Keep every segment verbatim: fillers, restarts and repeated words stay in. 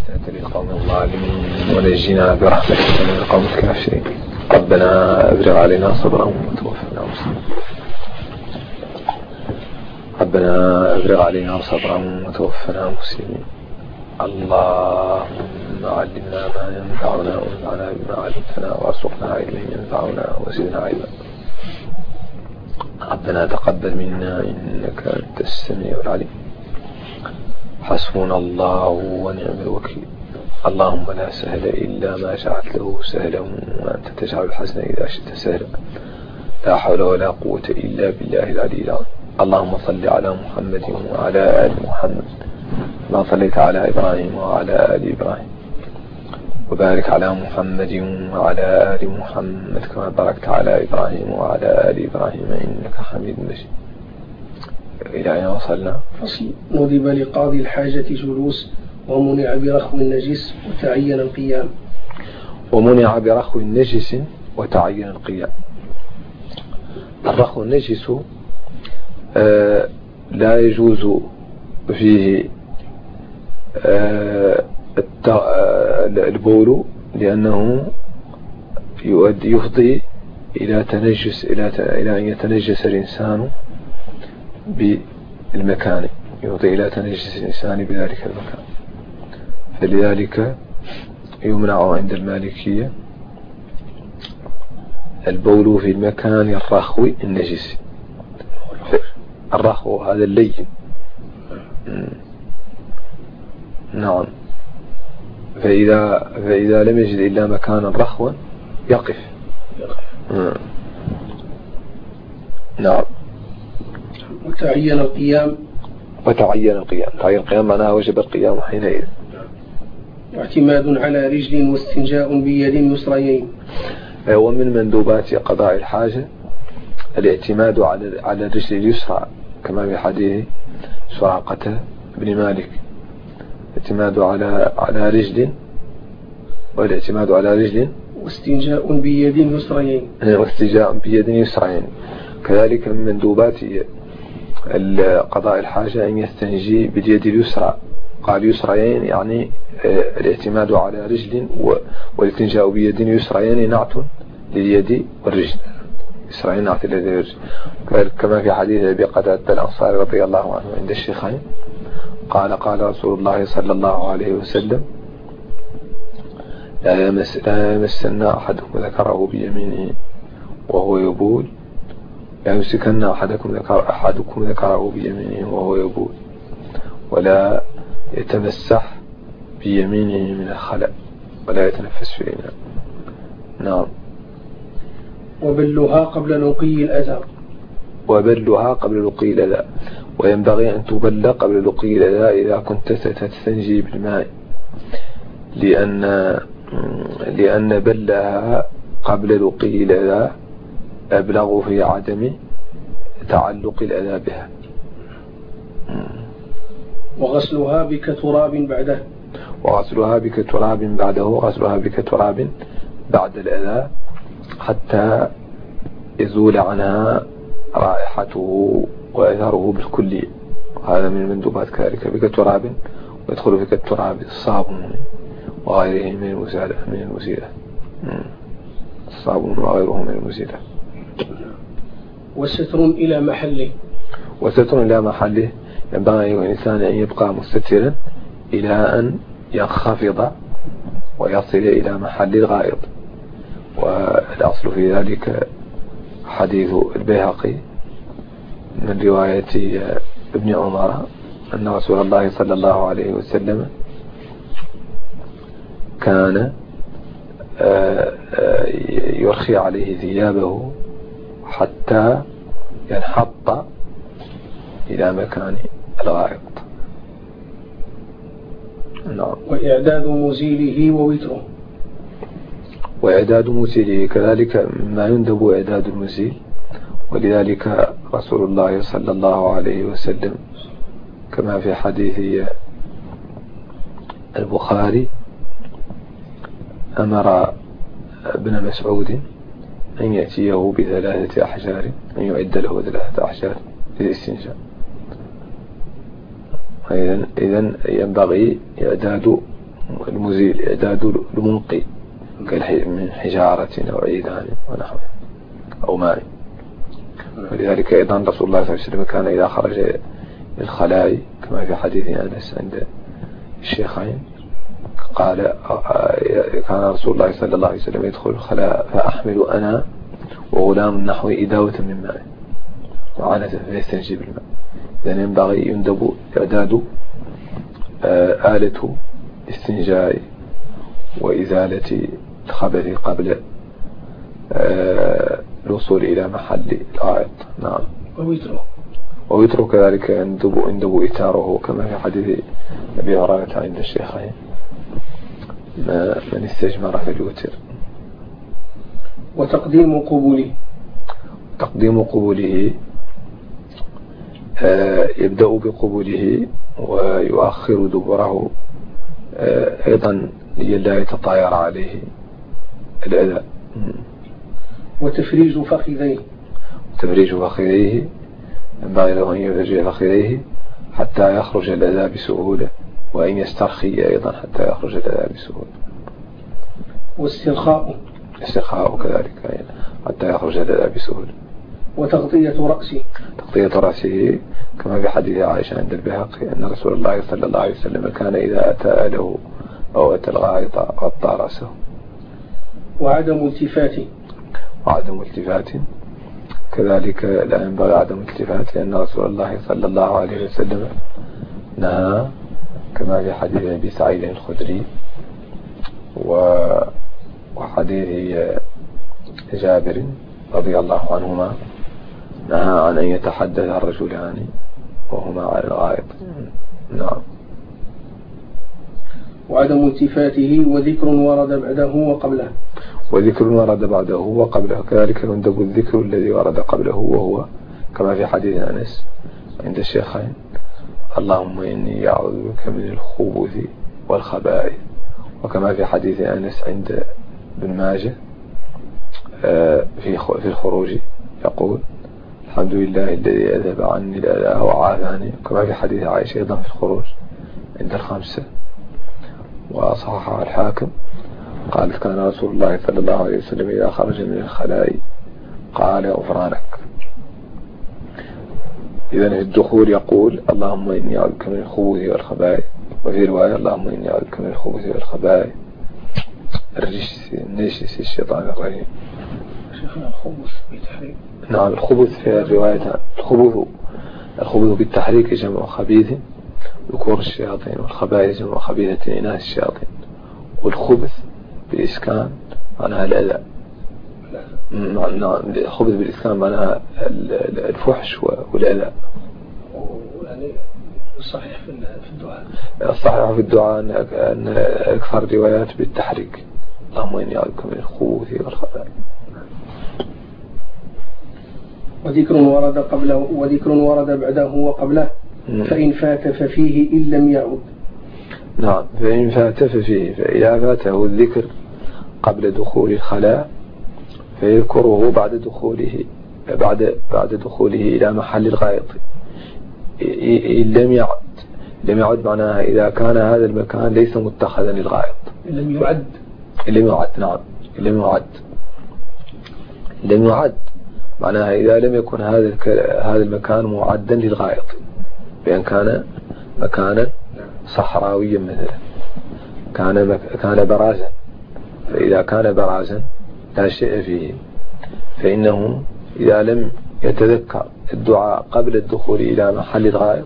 فتنة للقوم الظالمين ونجنا برحمتك من القوم الكافرين. ربنا ابرغ علينا صبرا وتوفنا مسلمين. ربنا ابرغ علينا صبرا وتوفنا مسلمين. اللهم علمنا ما ينفعنا وانفعنا بما علمتنا وارزقنا علما ينفعنا وزدنا علما. ربنا تقبل منا إنك أنت السميع العليم. حسبنا الله ونعم الوكيل. اللهم لا سهل إلا ما جعلته سهلا وأنت تجعل الحزن إذا شئت سهلا. لا حول ولا قوة إلا بالله العلي العظيم. اللهم صل على محمد وعلى آل محمد ما صليت على إبراهيم وعلى آل إبراهيم، وبارك على محمد وعلى آل محمد كما باركت على إبراهيم وعلى آل إبراهيم إنك حميد مجيد. إلى أين وصلنا؟ فصل. ندب لقاضي الحاجة جلوس ومنع برخو النجس وتعين القيام. ومنع برخو النجس وتعين القيام. الرخو النجس آه لا يجوز فيه آه البول لأنه يؤدي يفضي إلى تنجس إلى إلى أن يتنجس الإنسان بالمكان، يفضي إلى تنجس الإنسان بذلك المكان، فلذلك يمنع عند المالكية البول في المكان الرخو النجس. الرخو هذا اللين. نعم. فإذا, فإذا لم يجد إلا مكانا رخوا يقف. نعم. وتعين القيام. وتعين القيام. تعين القيام معناها وجب القيام حينئذ. واعتماد على رجل واستنجاء بيد يسريين. ومن مندوبات قضاء الحاجة الاعتماد على على الرجل اليسرى كما في حديث سراقة بن مالك. الاعتماد على على رجل والاعتماد على رجل واستنجاء بيد يسريين. واستنجاء بيد يسريين. كذلك من مندوبات قضاء الحاجة أن يستنجي باليد اليسرى. قال يسريين يعني الاعتماد على رجل والاستنجاء بيد يسريين نعت لليد والرجل. يسريين نعت لليد والرجل كما في حديث أبي قتادة الأنصاري رضي الله عنه عند الشيخين قال قال رسول الله صلى الله عليه وسلم لا يمس لا يمسن أحدكم ذكره بيمينه وهو يبول لا يمسكن أحدكم ذكر أحدكم ذكره بيمينه وهو يبول ولا يتمسح بيمينه من الخلاء ولا يتنفس في الإناء. نعم. وبلها قبل لقي الأذى. وبلها قبل لقي الأذى. وينبغي أن تبل قبل لقي الأذى إذا كنت ستستنجي بالماء لأن لأن بلها قبل لقي الأذى أبلغ في عدم تعلق الأذى بها. وغسلها بك تراب بعده. وغسلها بك تراب بعده. غسلها بك تراب بعد الأذى حتى يزول عنها رائحته وأثره بالكلية. هذا من المندوبات كذلك بك تراب ويدخل بك التراب الصابون وغيره من المزالة من المزيلة. الصابون وغيره من المزيلة. وستر إلى محله. وستر إلى محله. ينبغي الإنسان أن يبقى مستترا إلى أن ينخفض ويصل إلى محل الغائط. والأصل في ذلك حديث البيهقي من رواية ابن عمر أن رسول الله صلى الله عليه وسلم كان يرخي عليه ثيابه حتى ينحط إلى مكان الغائط. نعم. وإعداد مزيله ووتره. وإعداد مزيله كذلك ما يندب إعداد المزيل. ولذلك رسول الله صلى الله عليه وسلم كما في حديث البخاري أمر ابن مسعود أن يأتيه بثلاثة أحجار أن يعد له ثلاثة أحجار للاستنجاء. إذن إذن ينبغي إعداد المزيل إعداد المنقي من حجارة أو عيدان ونحوه أو ماء. ولذلك أيضا رسول الله صلى الله عليه وسلم كان إذا خرج الخلاء كما في حديث أنس عند الشيخين قال كان رسول الله صلى الله عليه وسلم يدخل الخلاء فأحمل أنا وغلام نحو إداوة من ماء وعنزة فيستنجي بالماء. إذن ينبغي يندب إعداد آلة استنجاء وإزالة الخبث قبل الوصول إلى محل الغائط. نعم. ووتره ووتره كذلك يندب يندب إتاره كما في حديث أبي هريرة عند الشيخين من استجمر في الوتر. وتقديم قبوله تقديم قبوله يبدأ بقبوله ويؤخر دبره أيضا لئلا يتطاير عليه الأذى. وتفريج فخذيه تفريج فخذيه ينبغي له أن يفرج فخذيه حتى يخرج الأذى بسهولة وأن يسترخي أيضا حتى يخرج الأذى بسهولة. واسترخاء استرخاء كذلك حتى يخرج الأذى بسهولة. وتغطية رأسه تغطية رأسه كما في حديث عائشة عند البيهقي أن رسول الله صلى الله عليه وسلم كان إذا أتى له أو أتى الغائط غطى رأسه. وعدم التفاته وعدم التفات كذلك لا ينبغي عدم التفات لأن رسول الله صلى الله عليه وسلم نهى كما في حديث أبي سعيد الخدري وحديث جابر رضي الله عنهما نهى عن أن يتحدث الرجلان وهما على الغائط. نعم. وعدم التفاته وذكر ورد بعده وقبله وذكر ورد بعده وقبله كذلك يندب الذكر الذي ورد قبله وهو كما في حديث أنس عند الشيخين اللهم إني أعوذ بك من الخبث والخبائث وكما في حديث أنس عند ابن ماجه في في الخروج يقول الحمد لله الذي أذهب عني الأذى وعافاني كما في حديث عائشة أيضا في الخروج عند الخمسة وصححها الحاكم قالت كان رسول الله صلى الله عليه وسلم إذا خرج من الخلاء قال غفرانك. إذن في الدخول يقول اللهم إني أعوذ بك من الخبث والخبائث وفي رواية اللهم إني أعوذ بك من الخبث والخبائث الرجس الشيطان الرجيم. شيخنا الخبث بالتحريك. نعم الخبث في الرواية الخبث الخبث بالتحريك جمع خبيث ذكور الشياطين والخبائث جمع خبيثة إناث الشياطين والخبث بالإسكان معناها الأذى. نعم الخبث بالإسكان معناها الفحش والأذى. الصحيح في الدعاء الصحيح في الدعاء أن أكثر روايات بالتحريك اللهم إني أعوذ بك من الخبث والخبائث. وذكر ورد قبله وذكر ورد بعده وقبله فإن فات ففيه إن لم يعد. نعم فإن فات ففيه فإذا فاته الذكر قبل دخول الخلاء فيذكره بعد دخوله بعد بعد دخوله إلى محل الغائط. إن لم يعد لم يعد معناها إذا كان هذا المكان ليس متخذا للغائط. لم يعد لم يعد نعم لم يعد لم يعد معناها إذا لم يكن هذا هذا المكان معدا للغائط بأن كان مكانا صحراويا مثلا كان مك... كان برازا فإذا كان برازا لا شيء فيه فإنه إذا لم يتذكر الدعاء قبل الدخول إلى محل الغائط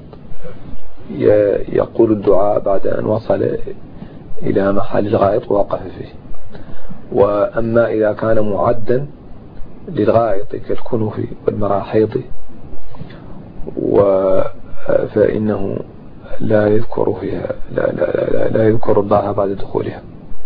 يقول الدعاء بعد أن وصل إلى محل الغائط ووقف فيه. وأما إذا كان معدا للغائط كالكنف والمراحيض فإنه لا يذكر فيها لا, لا, لا, لا يذكر الله بعد دخولها.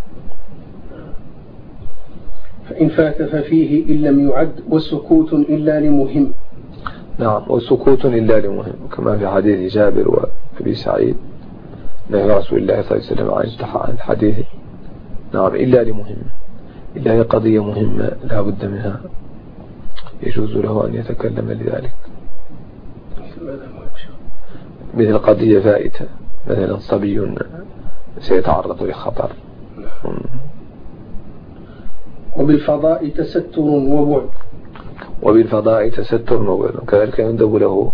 فإن فات ففيه إن لم يعد والسكوت إلا لمهم. نعم والسكوت إلا لمهم كما في حديث جابر وأبي سعيد نهي رسول الله صلى الله عليه وسلم عن الحديث. نعم إلا لمهم إلا هي قضية مهمة لا بد منها يجوز له أن يتكلم لذلك مثل قضية فائتة مثلا صبي سيتعرض لخطر. وبالفضاء تستر وبعد وبالفضاء تستر وبعد كذلك يندب له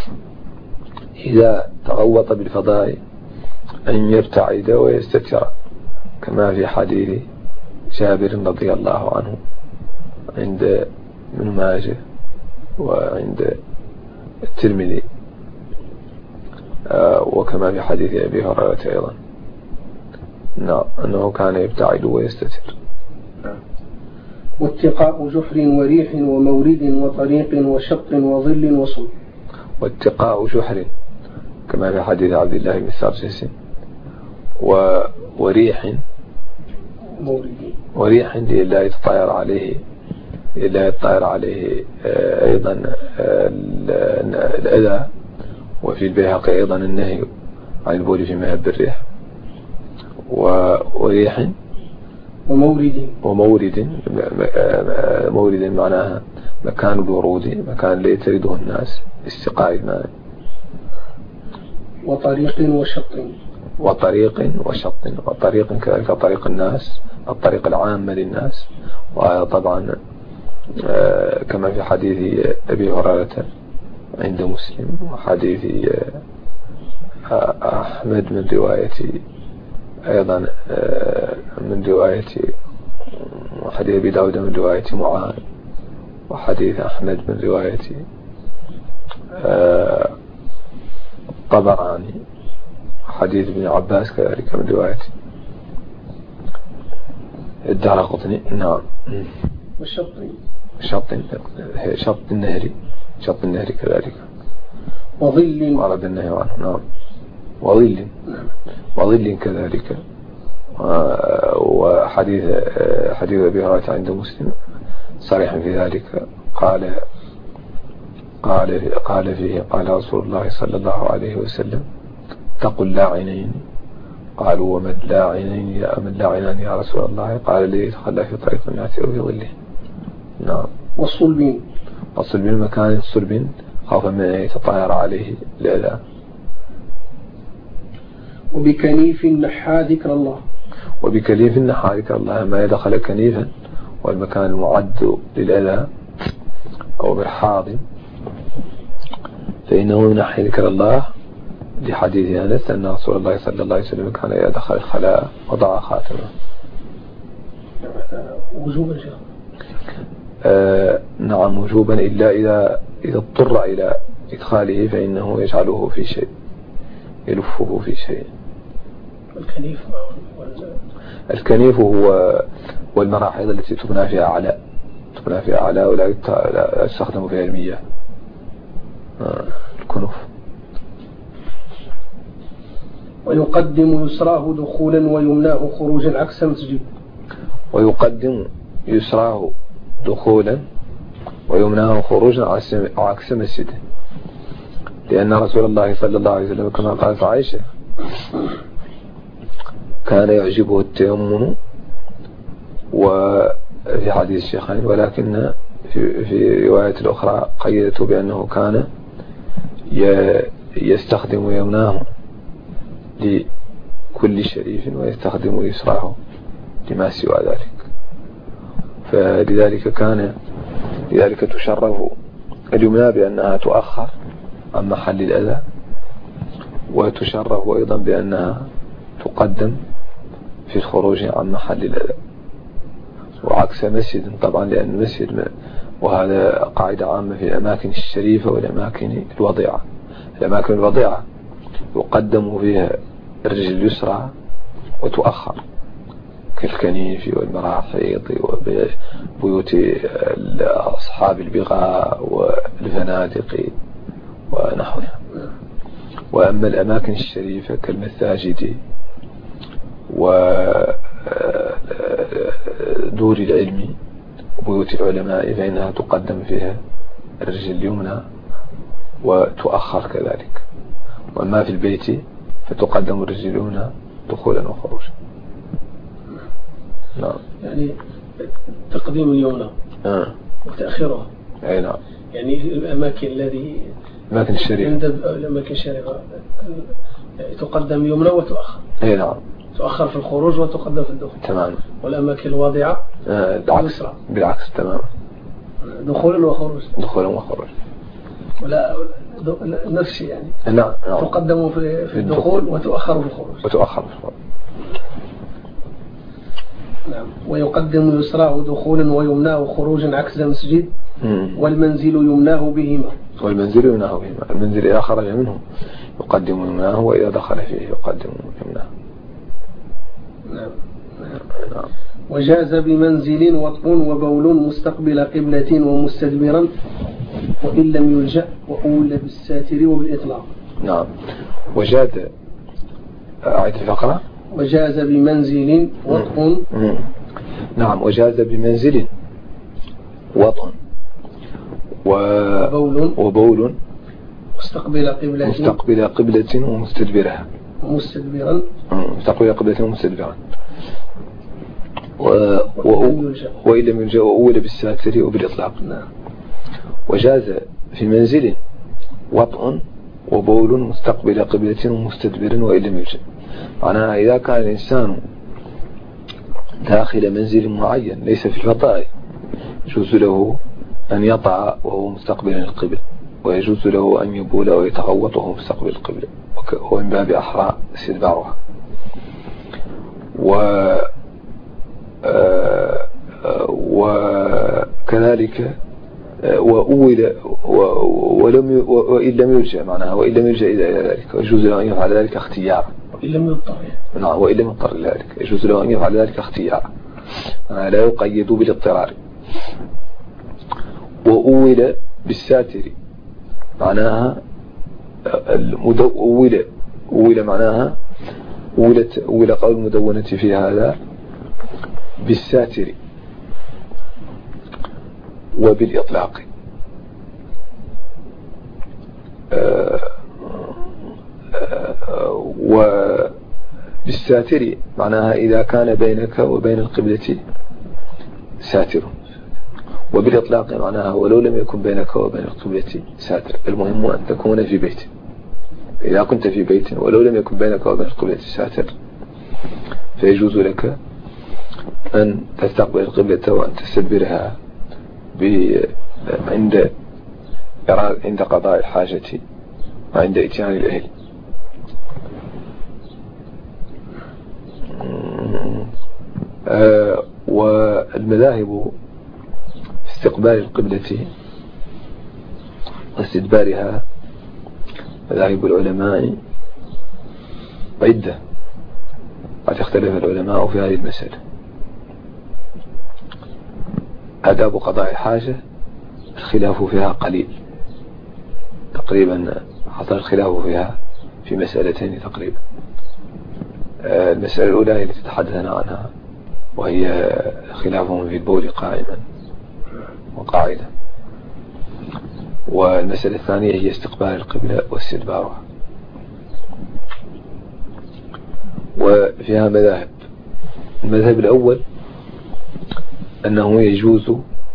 إذا تغوط بالفضاء أن يرتعد ويستتر، كما في حديث جابر رضي الله عنه عند ابن ماجه وعند الترمذي، وكما في حديث أبي هريرة أيضا، نعم، أنه كان يبتعد ويستتر. واتقاء جحر وريح ومورد وطريق وشط وظل وصل. واتقاء جحر كما في حديث عبد الله بن سارجس، وريح مورد وريح لئلا يتطاير عليه لئلا يتطاير عليه أيضا الأذى. وفي البيهقي أيضا النهي عن البول في مهب الريح. وريح ومورد ومورد مورد معناها مكان الورود، مكان لا يترده الناس استقاء الماء. وطريق وشط وطريق وشط وطريق كذلك طريق الناس، الطريق العام للناس. وطبعا كما في حديث أبي هريرة عند مسلم، وحديث أحمد من رواية أيضا من رواية حديث أبي داود من رواية معاذ، وحديث أحمد من رواية الطبراني، حديث ابن عباس كذلك من رواية الدارقطني. نعم. والشط شط شط النهر شط النهر كذلك. وظل ورد النهي عنه. نعم. وظل وظل كذلك. وحديث حديث أبي هريرة عند مسلم صريح في ذلك، قال قال قال فيه قال رسول الله صلى الله عليه وسلم: اتقوا اللاعنين. قالوا: وما اللاعنين يا من لاعنان يا رسول الله؟ قال: الذي يتخلى في طريق الناس أو في ظله. نعم. والصلبين الصلبين مكان الصلب خوفا من أن يتطاير عليه الأذى. وبكنيف نحى ذكر الله. وبكنيف نحى ذكر الله، ما يدخل كنيفا والمكان المعد للأذى أو مرحاض فإنه ينحي ذكر الله، لحديث أنس أن رسول الله صلى الله عليه وسلم كان إذا دخل الخلاء وضع خاتمه. وجوبا آه نعم وجوبا، إلا إذا إذا اضطر إلى إدخاله فإنه يجعله في شيء، يلفه في شيء. الكنيف الكنيف هو والمراحيض التي تبنى فيها أعلى تبنى فيها أعلى ولا يستخدم فيها المياه. آه الكنوف. ويقدم يسراه دخولا ويمناه خروجا عكس مسجد. ويقدم يسراه دخولا ويمناه خروجا عكس مسجده، لأن رسول الله صلى الله عليه وسلم كما قالت عائشة كان يعجبه التيمم، وفي حديث الشيخين، ولكن في, في رواية الأخرى قيدته بأنه كان يستخدم يمناه لكل شريف ويستخدم يسراه لما سوى ذلك. فلذلك كان لذلك تشرف اليمنى بأنها تؤخر عن محل الأذى، وتشرف أيضا بأنها تقدم في الخروج عن محل الأذى، وعكس مسجد طبعا، لأن المسجد وهذا قاعدة عامة في الأماكن الشريفة والأماكن الوضيعة. الأماكن الوضيعة يقدم فيها الرجل اليسرى وتؤخر، كالكنيف والمراحيض وبيوت أصحاب البغاء والفنادق ونحوها. وأما الأماكن الشريفة كالمساجد ودور العلم وبيوت العلماء فإنها تقدم فيها الرجل اليمنى وتؤخر كذلك. وأما في البيت فتقدم الرجل اليمنى دخولا وخروجا. نعم. يعني تقديم اليمنى آه. وتأخيرها. أي نعم. يعني الأماكن الذي الأماكن الشريفة عند الأماكن الشريفة تقدم يمنى وتؤخر. أي نعم. تؤخر في الخروج وتقدم في الدخول. تمام. والأماكن الواضعة آه بالعكس بالعكس تمام. دخولا وخروج. دخولا وخروج. ولا نفس يعني. نعم. نعم. تقدم في, في الدخول وتؤخر في الخروج. وتؤخر في الخروج. نعم. ويقدم يسراه دخولا ويمناه خروجا عكس المسجد. والمنزل يمناه بهما. والمنزل يمناه بهما. المنزل إذا خرج منه يقدم يمناه، وإذا دخل فيه يقدم يمناه. نعم. نعم. وجاز بمنزل وطء وبول مستقبل قبلة ومستدبرا وإن لم يلجأ، وأولى بالساتر وبالإطلاق. نعم. وجاز أعيد الفقرة. وجاز بمنزل وطء. نعم. وجاز بمنزل وطء وبول وبول مستقبل قبلة مستقبل قبلة ومستدبرها ومستدبرا مستقبل قبلة ومستدبرا و... و... وإن لم يلجأ، وأولى بالساتر وبالإطلاق. نعم. وجاز في منزل وطء وبول مستقبل قبلة ومستدبرا وإن لم يلجأ. معناها إذا كان الإنسان داخل منزل معين ليس في الفضاء يجوز له أن يطع وهو مستقبل القبل، ويجوز له أن يبول ويتغوط وهو مستقبل القبل، ومن باب أحرى استدبارها. و وكذلك وأول ولم وإن لم يلجأ، معناها وإن لم يلجأ إلى ذلك يجوز له أن يفعل ذلك اختيارا. وإن لم يضطر. نعم. وإن لم يضطر إلى ذلك يجوز له أن يفعل ذلك اختيارا، لا يقيد بالاضطرار. وأول بالساتر معناها المدو أول أول معناها أولت أول قول المدونة في هذا بالساتر وبالإطلاق. وبالساتر معناها إذا كان بينك وبين القبلة ساتر، وبالإطلاق معناها ولو لم يكن بينك وبين القبلة ساتر، المهم أن تكون في بيت. إذا كنت في بيت ولو لم يكن بينك وبين القبلة ساتر فيجوز لك أن تستقبل القبلة وأن تستدبرها عند عند قضاء الحاجة وعند اتيان الأهل. آه والمذاهب في استقبال القبلة واستدبارها، مذاهب العلماء عدة، قد اختلف العلماء في هذه المسألة. آداب قضاء الحاجة الخلاف فيها قليل، تقريبا حصل الخلاف فيها في مسألتين تقريبا. المسألة الأولى هي التي تحدثنا عنها، وهي خلافهم في البول قائما وقاعدا. والمسألة الثانية هي استقبال القبلة واستدبارها. وفيها مذاهب. المذهب الأول أنه يجوز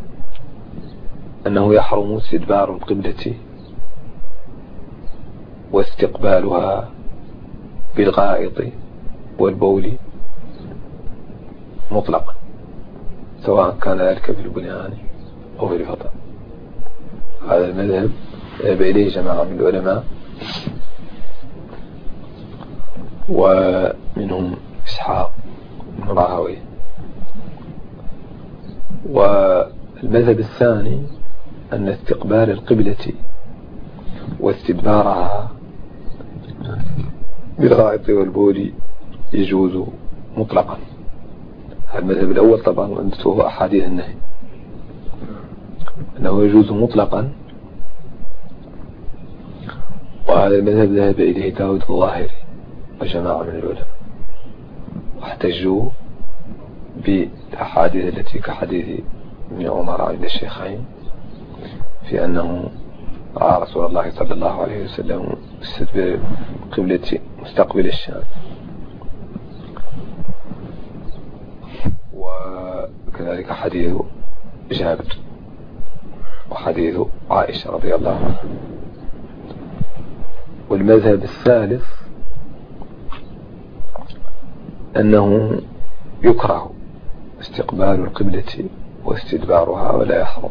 أنه يحرم استدبار القبلة واستقبالها بالغائط والبول مطلقا، سواء كان ذلك في البنيان أو في الفضاء. هذا المذهب ذهب إليه جماعة من العلماء، ومنهم إسحاق بن راهويه. والمذهب الثاني أن استقبال القبلة واستدبارها بالغائط والبول يجوز مطلقا. المذهب الأول طبعا عندته أحاديث النهي أنه يجوز مطلقا، وهذا المذهب ذهب إليه داود الظاهري وجماعة من العلماء، واحتجوا بالأحاديث التي كحديث ابن عمر عند الشيخين في أنه رأى رسول الله صلى الله عليه وسلم استدبر قبلة مستقبل الشام. وكذلك حديث جابر وحديث عائشة رضي الله عنها. والمذهب الثالث أنه يكره استقبال القبلة واستدبارها ولا يحرم.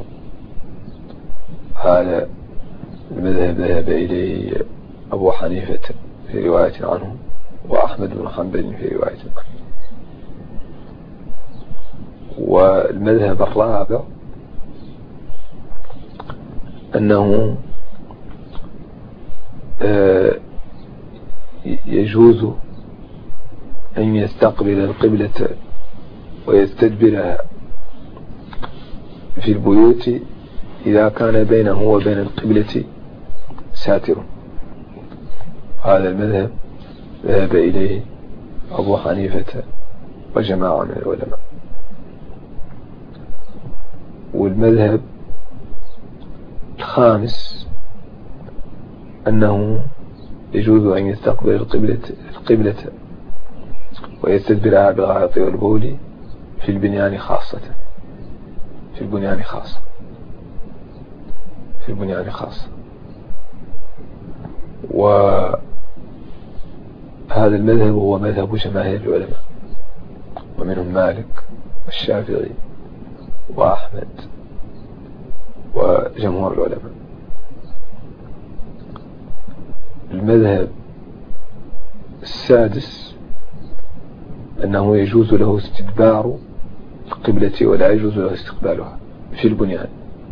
هذا المذهب ذهب إليه أبو حنيفة في رواية عنه، وأحمد بن حنبل في رواية عنه. والمذهب الرابع أنه يجوز أن يستقبل القبلة ويستدبرها في البيوت إذا كان بينه وبين القبلة ساتر. هذا المذهب ذهب إليه أبو حنيفة وجماعة من العلماء. والمذهب الخامس أنه يجوز أن يستقبل القبلة القبلة ويستدبرها بالغائط والبول في البنيان خاصة في البنيان خاصة في البنيان خاصة وهذا المذهب هو مذهب جماهير العلماء، ومنهم مالك والشافعي وأحمد وجمهور العلماء. المذهب السادس أنه يجوز له استدبار القبلة ولا يجوز له استقبالها في البنيان،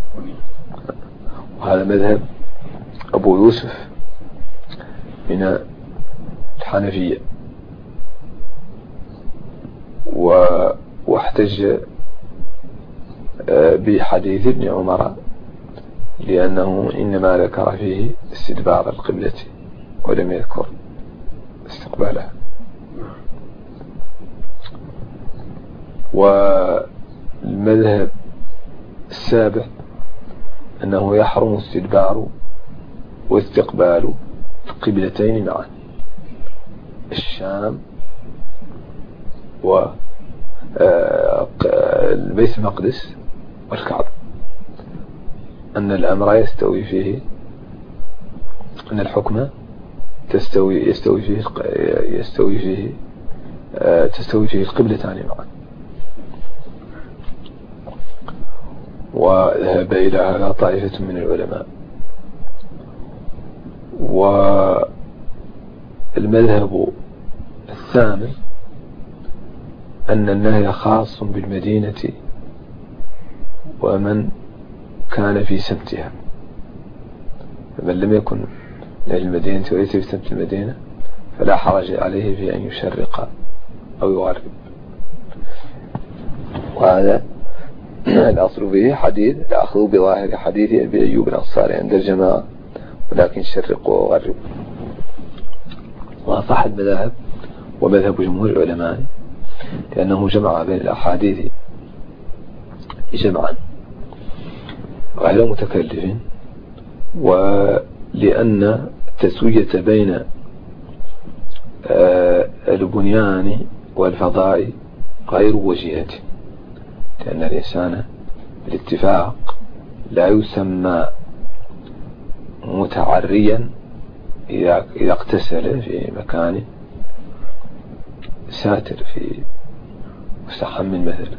وهذا مذهب أبو يوسف من الحنفية. واحتج بحديث ابن عمر لأنه إنما ذكر فيه استدبار القبلة ولم يذكر استقبالها. والمذهب السابع أنه يحرم استدبار واستقبال القبلتين معا، الشام والبيت المقدس والكعبة، أن الأمر يستوي فيه، أن الحكم تستوي يستوي فيه يستوي فيه تستوي فيه القبلتان معا. وذهب إلى هذا طائفة من العلماء. والمذهب الثامن أن النهي خاص بالمدينة ومن كان في سمتها، فمن لم يكن لأهل المدينة وليس في سمت المدينة فلا حرج عليه في أن يشرق أو يغرب. وهذا الأصل به حديث الأخذ بظاهر حديث أبي أيوب الأنصاري عند الجماعة، ولكن شرقوا وغربوا. وأصح المذاهب ومذهب جمهور العلماء لأنه جمع بين الأحاديث جمعا غير متكلف، ولأن التسوية بين البنيان والفضاء غير وجيهة، لأن الإنسان بالاتفاق لا يسمى متعريا إذا إذا اغتسل في مكان ساتر في مستحم مثلا.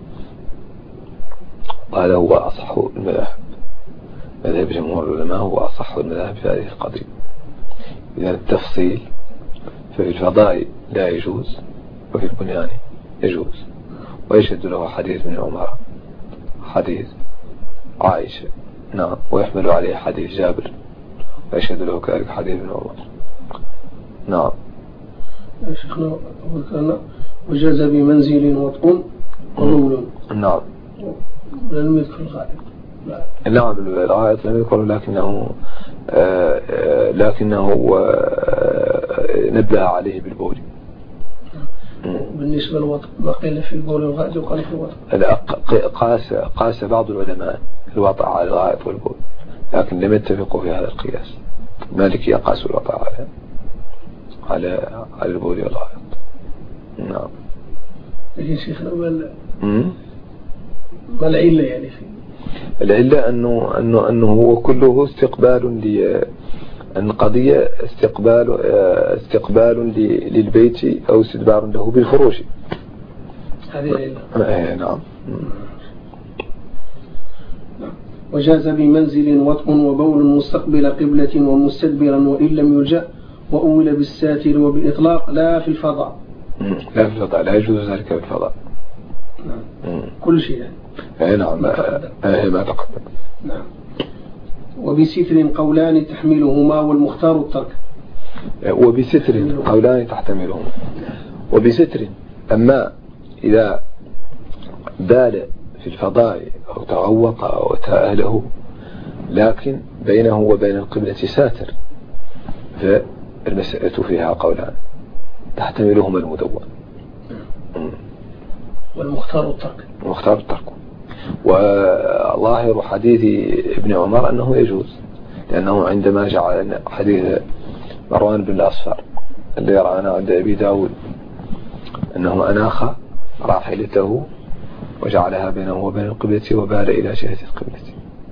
قال هو أصح المذاهب، مذهب جمهور العلماء هو أصح المذاهب في هذه القضية. إذا التفصيل ففي الفضاء لا يجوز وفي البنيان يجوز. ويشهد له حديث من عمر، حديث عائشة، نعم، ويحمل عليه حديث جابر، ويشهد له كذلك حديث من عمر. نعم. شيخنا وكان وجاز بمنزل وطن وبول. نعم. لم يذكر الغائط. نعم الغائط لم يذكر، لكنه آآ آآ لكنه نبه عليه بالبول. بالنسبة للوطن ما قيل في البول والغائط وقال في الوطن. قاس قاس بعض العلماء الوطأ على الغائط والبول، لكن لم يتفقوا في هذا القياس. مالك يقاس الوطأ على على على البول والغائط. نعم. لكن شيخنا ما ما العلة يعني في العلة أنه أنه أنه هو كله استقبال أن القضية استقبال استقبال للبيت أو استدبار له بالفروش. هذه نعم. وجاز بمنزل وطء وبول مستقبل قبلة ومستدبرا وإن لم يلجأ، وأول بالساتر وبالإطلاق لا في الفضاء. لا في الفضاء، لا يجوز ذلك في الفضاء. نعم. كل شيء يعني. نعم ما تقدم. نعم. وبستر قولان تحملهما والمختار الترك. وبستر قولان تحتملهما وبستر. أما إذا بال في الفضاء أو تغوط أو تأهله لكن بينه وبين القبلة ساتر، فالمسألة فيها قولان تحتملهما المدون. والمختار الترك. المختار الترك. وظاهر حديث ابن عمر أنه يجوز، لأنه عندما جعل حديث مروان بن الأصفر الذي رأنا عند أبي داود أنه أناخ راحلته وجعلها بينه وبين القبلة وبال إلى جهة القبلة.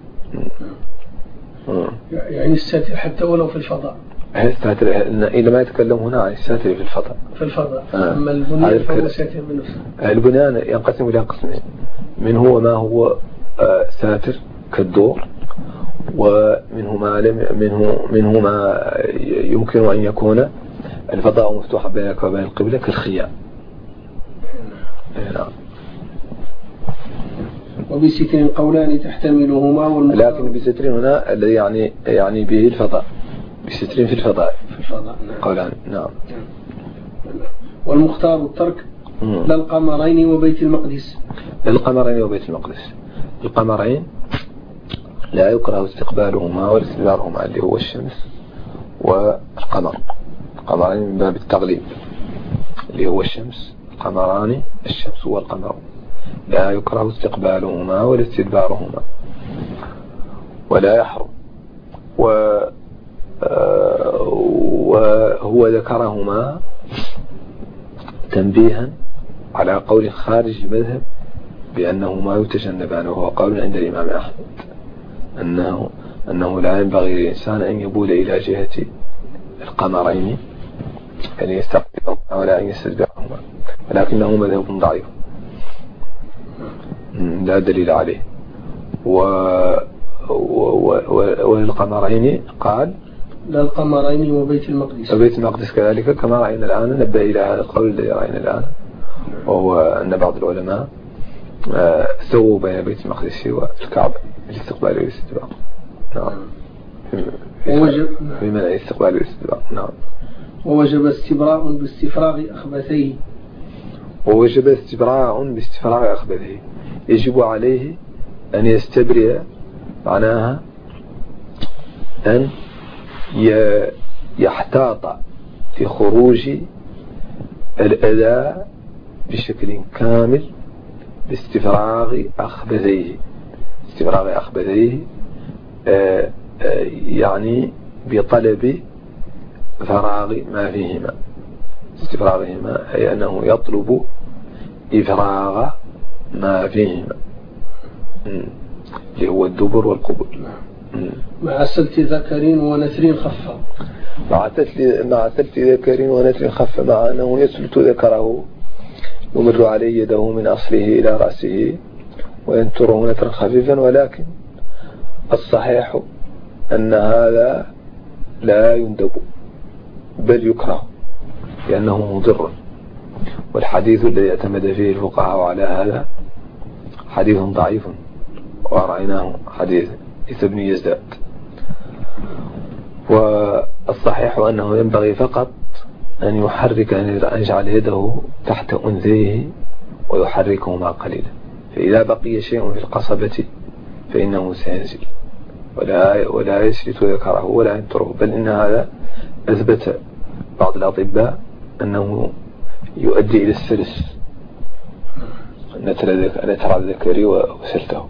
يعني الساتر حتى ولو في الفضاء. الساتر إذا ما يتكلم هنا عن الساتر في الفضاء. في الفضاء. آه. أما البنيان فهو ساتر بنفسه. البنيان ينقسم إلى قسمين، منه وما هو ساتر كالدور، ومنه ما لم منه منه ما يمكن أن يكون الفضاء مفتوحا بينك وبين القبلة كالخيام. نعم. وبستر قولان تحتملهما والمختار. لكن بستر هنا الذي يعني يعني به الفضاء، بستر في الفضاء. في الفضاء. نعم. قولان. نعم. والمختار الترك. لا القمرين وبيت المقدس. القمرين وبيت المقدس. القمرين لا يكره استقبالهما ولا استدبارهما اللي هو الشمس والقمر. القمرين من باب التغليب اللي هو الشمس، القمران الشمس والقمر لا يكره استقبالهما ولا استدبارهما ولا يحرم. وهو ذكرهما تنبيها على قول خارج المذهب بأنهما يتجنبان، وهو قول عند الإمام أحمد أنه, أنه لا ينبغي للإنسان أن يبول إلى جهة القمرين أن يستقبلهما ولا أن يستدبرهما، ولكنه مذهب ضعيف لا دليل عليه. والقمرين قال لا القمرين وبيت المقدس. وبيت المقدس كذلك كما رأينا الآن. نبه إلى هذا القول الذي رأينا الآن، وهو أن بعض العلماء سووا بين بيت المقدس والكعبة الاستقبال والاستدبار. نعم. في منع الاستقبال والاستدبار. نعم. ووجب استبراء باستفراغ أخبثيه. ووجب استبراء باستفراغ أخبثيه، يجب عليه أن يستبرئ، معناها أن يحتاط في خروج الأذى بشكل كامل باستفراغ أخبثيه. استفراغ أخبثيه آآ آآ يعني بطلب فراغ ما فيهما. استفراغهما أي أنه يطلب إفراغ ما فيهما اللي هو الدبر والقبول. مع سلت ذكر ونثر خف. مع مع سلت ذكر ونثر خف، مع أنه يسلت ذكره يمر عليه يده من أصله إلى رأسه وينتره نثرا خفيفا، ولكن الصحيح أن هذا لا يندب بل يكره لأنه مضر. والحديث الذي اعتمد فيه الفقهاء على هذا حديث ضعيف، ورأيناه حديث عيسى بن يزداد. والصحيح أنه ينبغي فقط أن يحرك، أن يجعل يده تحت أنثيه ويحركهما قليلا، فإذا بقي شيء في القصبة فإنه سينزل ولا ولا يسلت ذكره ولا ينتره، بل إن هذا أثبت بعض الأطباء أنه يؤدي إلى السلس، نتر الذكري وسلته.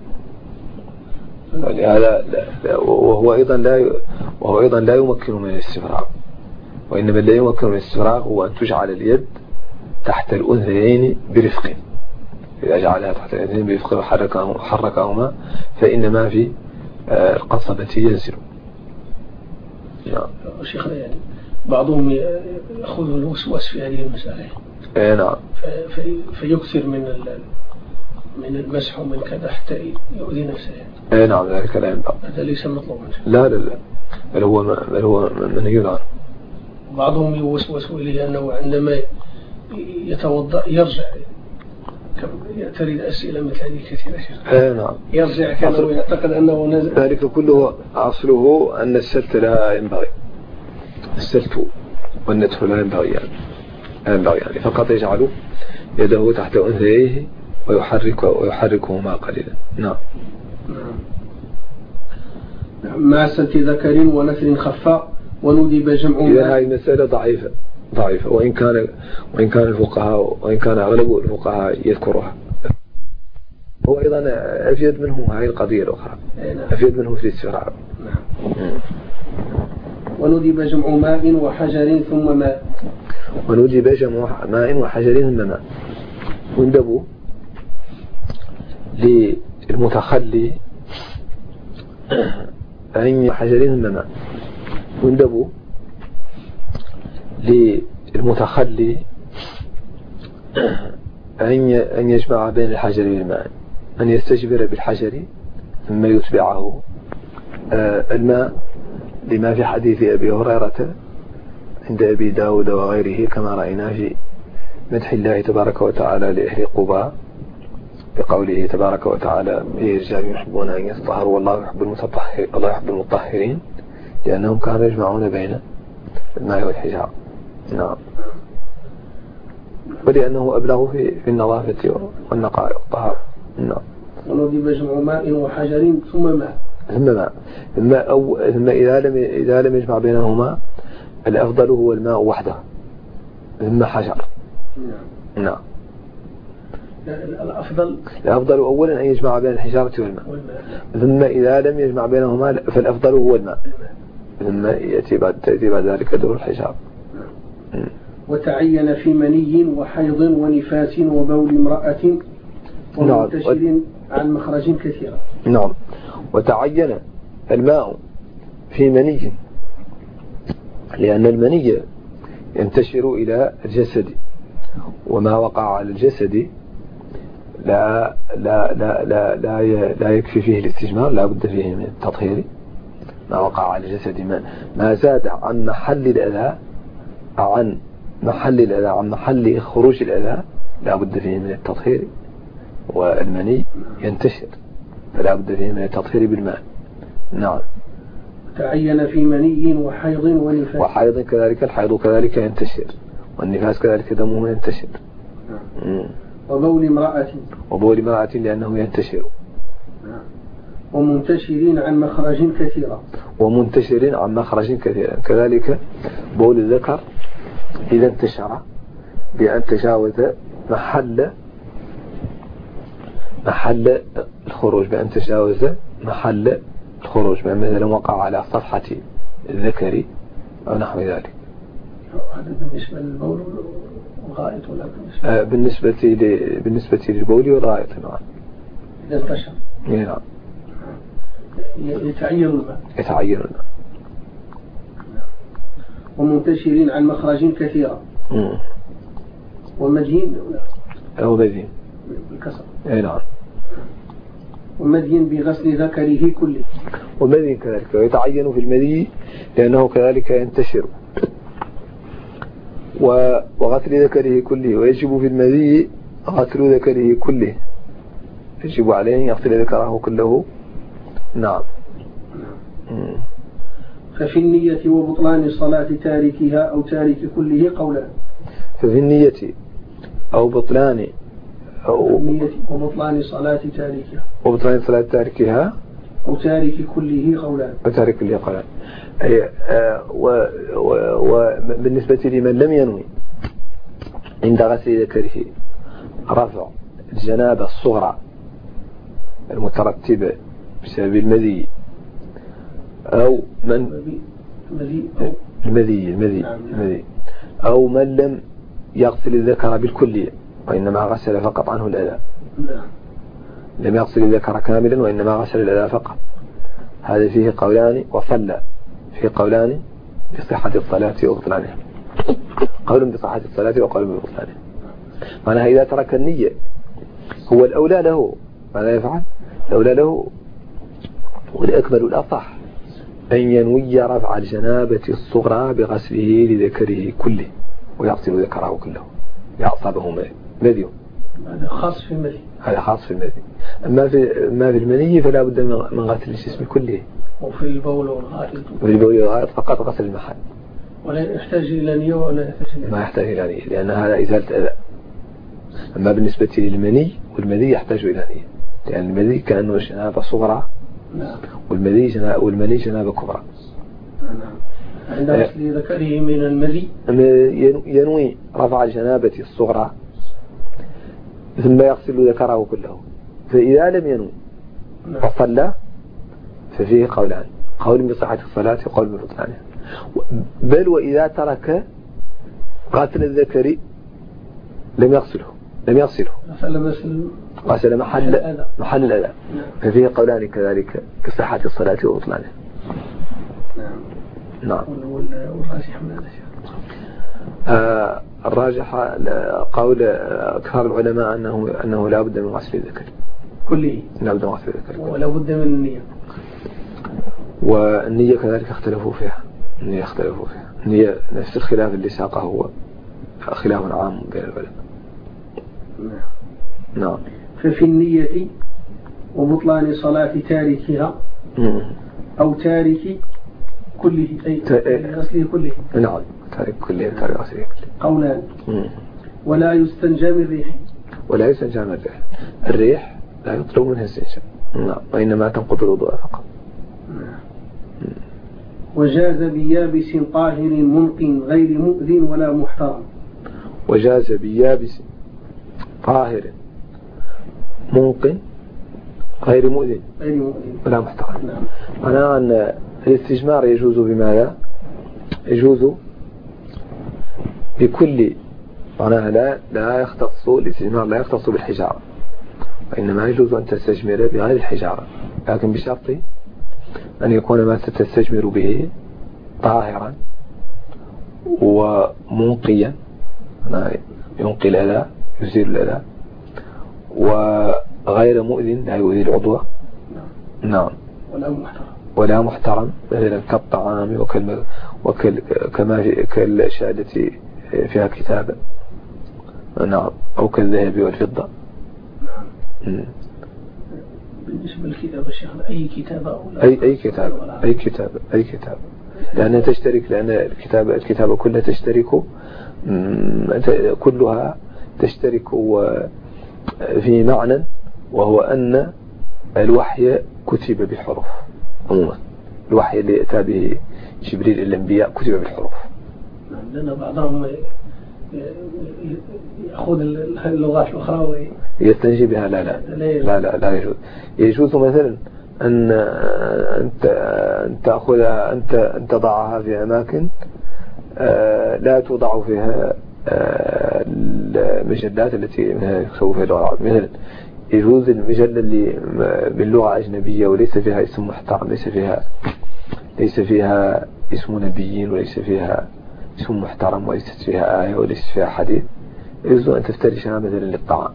ولهذا وهو أيضا لا وهو أيضا لا يمكن من الاستفراغ، وإنما لا يمكن من الاستفراغ هو أن تجعل اليد تحت الأنثيين برفق. إذا جعلها تحت الأنثيين برفق وحركهما فإن ما في القصبة ينزل، نعم. شيخنا يعني بعضهم يأخذ الوسواس في هذه المسألة. اي نعم. في فيكثر من من المسح ومن كذا حتى يؤذي نفسه يعني. اي نعم ذلك لا ينبغي. هذا ليس مطلوبا. لا لا لا بل هو بل هو منهي عنه. بعضهم يوسوس إليه أنه عندما يتوضأ يرجع. تريد أسئلة مثل هذه كثيرة. اي نعم. يرجع كأنه يعتقد أنه نزل. ذلك كله أصله أن السلت لا ينبغي. السلت والنتف لا ينبغي يعني. لا ينبغي يعني فقط يجعل يده تحت أنثيه ويحرك ويحركهما قليلا. نعم. مع سلت ذكر ونثر خفاء وندب جمع. إذا هذه المسألة ضعيفة ضعيفة وإن كان وإن كان الفقهاء وإن كان أغلب الفقهاء يذكرها. هو أيضا أفيد منه هذه القضية الأخرى. أفيد منه في الاستفراغ. وندب جمع ماء وحجر ثم ماء. وندب جمع ماء وحجر ثم ماء. وندب للمتخلي أن حجر ثم ماء. وندب للمتخلي أن يجمع بين الحجر والماء أن يستجبر بالحجر ثم يتبعه الماء لما في حديث أبي هريرة عند أبي داود وغيره كما رأينا في مدح الله تبارك وتعالى لأهل قباء بقوله تبارك وتعالى رجال يحبون أن يتطهروا والله يحب المتطهر الله يحب المطهرين لأنهم كانوا يجمعون بين الماء والحجار. نعم. ولأنه أبلغ في في النظافة والنقاء والطهارة. نعم. وندب جمع ماء وحجر ثم ماء. ثم ماء ثم أو ثم إذا لم إذا لم يجمع بينهما الأفضل هو الماء وحده ثم حجر. نعم. نعم. الأفضل الأفضل أولا أن يجمع بين الحجارة والماء. ثم إذا لم يجمع بينهما فالأفضل هو الماء. ثم يأتي بعد تأتي بعد ذلك دور الحجارة. وتعين في مني وحيض ونفاس وبول امرأة ومنتشر عن مخرج كثيرة. نعم. وتعين الماء في مني لأن المني ينتشر إلى الجسد وما وقع على الجسد لا لا لا لا لا لا يكفي فيه الاستجمار لا بد فيه من التطهير. ما وقع على الجسد ما ما زاد عن محل الأذى عن محل الأذى عن محل خروج الأذى لا بد فيه من التطهير والمني ينتشر فلا بد فيه من التطهير بالماء. نعم. تعين في مني وحيض ونفاس. وحيض كذلك الحيض كذلك ينتشر والنفاس كذلك دمه ينتشر. وبول امرأة. وبول امرأة لأنه ينتشر. ومنتشرين عن مخرج كثيرة. ومنتشرين عن مخرج كثيرة كذلك بول الذكر إذا انتشر بأن تجاوز محل محل الخروج بأن تجاوز محل الخروج مثلا وقع على صفحة الذكر أو نحو ذلك. هذا بالنسبة للبول والغائط ولا بالنسبة آه بالنسبة ل... بالنسبة للبول والغائط. نعم. إذا انتشر. نعم. يتعين الماء. يتعين الماء. ومنتشرين عن مخرج كثيرة. ومدين أو مدين بالكسر. أي نعم. ومدين بغسل ذكره كله. ومدين كذلك ويتعين في المدي لأنه كذلك ينتشر وغسل ذكره كله ويجب في المدي غسل ذكره كله يجب عليه أن يغسل ذكره كله. نعم. ففي النية وبطلان صلاة تاركها أو تارك كله قولان. ففي النية أو بطلان أو النية وبطلان صلاة تاركها وبطلان صلاة تاركها أو تارك كله قولان. أو تارك كله قولان. أي وبالنسبة لمن لم ينوي عند غسل ذكره رفع الجنابة الصغرى المترتبة بسبب المذي أو من المذي المذي المذي أو من لم يغسل الذكر بالكلية وإنما غسل فقط عنه الأذى. لم يغسل الذكر كاملا وإنما غسل الأذى فقط. هذا فيه قولان وصلى فيه قولان بصحة الصلاة وبطلانها، قول بصحة الصلاة وقول ببطلانها. معناها إذا ترك النية هو الأولى له ماذا يفعل؟ الأولى له والأكمل الأصح أن ينوي رفع الجنابة الصغرى بغسله لذكره كله ويغسل ذكره كله يعصبه مذي. هذا خاص في المذي. هذا خاص في المذي. أما في ما في المني فلا بد من غسل الجسم كله. وفي البول والغائط. في البول والغائط فقط غسل المحل. ولا يحتاج إلى نية ولا يحتاج إلى ما يحتاج إلى نية لأن هذا إزالة أذى. أما بالنسبة للمني والمذي يحتاج إلى نية لأن المذي كأنه جنابة صغرى. نعم. والمذي جنابة والمني جنابة كبرى. نعم. عند غسل ذكره من المذي ينوي رفع الجنابة الصغرى ثم يغسل ذكره كله. فإذا لم ينوي فصلى ففيه قولان، قول بصحة الصلاة وقول ببطلانها. بل وإذا ترك غسل الذكر لم يغسله لم يغسله غسل محل محل الأذى. ففيه قولان كذلك كصحة الصلاة وبطلانها. نعم. نعم. والراجح من هذا الشيء آه الراجح قول أكثر العلماء أنه أنه لا بد من غسل الذكر كله. لا بد من غسل الذكر ولا بد من النية. والنية كذلك اختلفوا فيها. النية اختلفوا فيها. النية نفس الخلاف اللي ساقه هو خلاف عام بين العلماء. نعم. نعم. ففي النية وبطلان صلاة تاركها أو تارك كله أي غسله كله. نعم. تارك كله تارك غسله كله. قولان. ولا يستنجى من الريح. ولا يستنجى من الريح. الريح لا يطلب منها استنجاء. نعم. وإنما تنقض الوضوء فقط. وجاز بيابس طاهر منق غير مؤذن ولا محترم. وجاز بيابس طاهر منق غير مؤذن غير مؤذن ولا محترم. نعم. معناه أن الاستجمار يجوز بماذا؟ يجوز بكل معناها لا لا يختص الاستجمار لا يختص بالحجارة وإنما يجوز أن تستجمر بغير الحجارة لكن بشرط أن يكون ما ستستجمر به طاهرا ومنقيا ينقي الأذى يزيل الأذى وغير مؤذن لا يؤذي العضو. نعم. ولا محترم ولا محترم مثلا كالطعام وكال وكال كما في كالأشياء التي فيها كتابة. نعم. أو كالذهب والفضة. نعم. بالنسبة للكتابة شيخنا أي كتابة أو لا أي أي كتابة أي كتابة أي كتابة لأنها تشترك لأن الكتابة الكتابة كلها تشترك كلها تشترك في معنى وهو أن الوحي كتب بالحروف عموما. الوحي اللي أتى به جبريل الأنبياء كتب بالحروف. لأن بعضهم يأخذ اللغات الأخرى ويستنجي بها. لا لا لا لا, لا يجوز. يجوز مثلا أن أنت أن تأخذها أنت أن تضعها في أماكن لا توضع فيها المجلات التي يكتب فيها اللغة العربية. مثلا يجوز المجلة اللي باللغة أجنبية وليس فيها اسم محترم ليس فيها ليس فيها اسم نبيين وليس فيها اسم محترم وليست فيها آية وليست فيها حديث يجوز أن تفترشها مثلا للطعام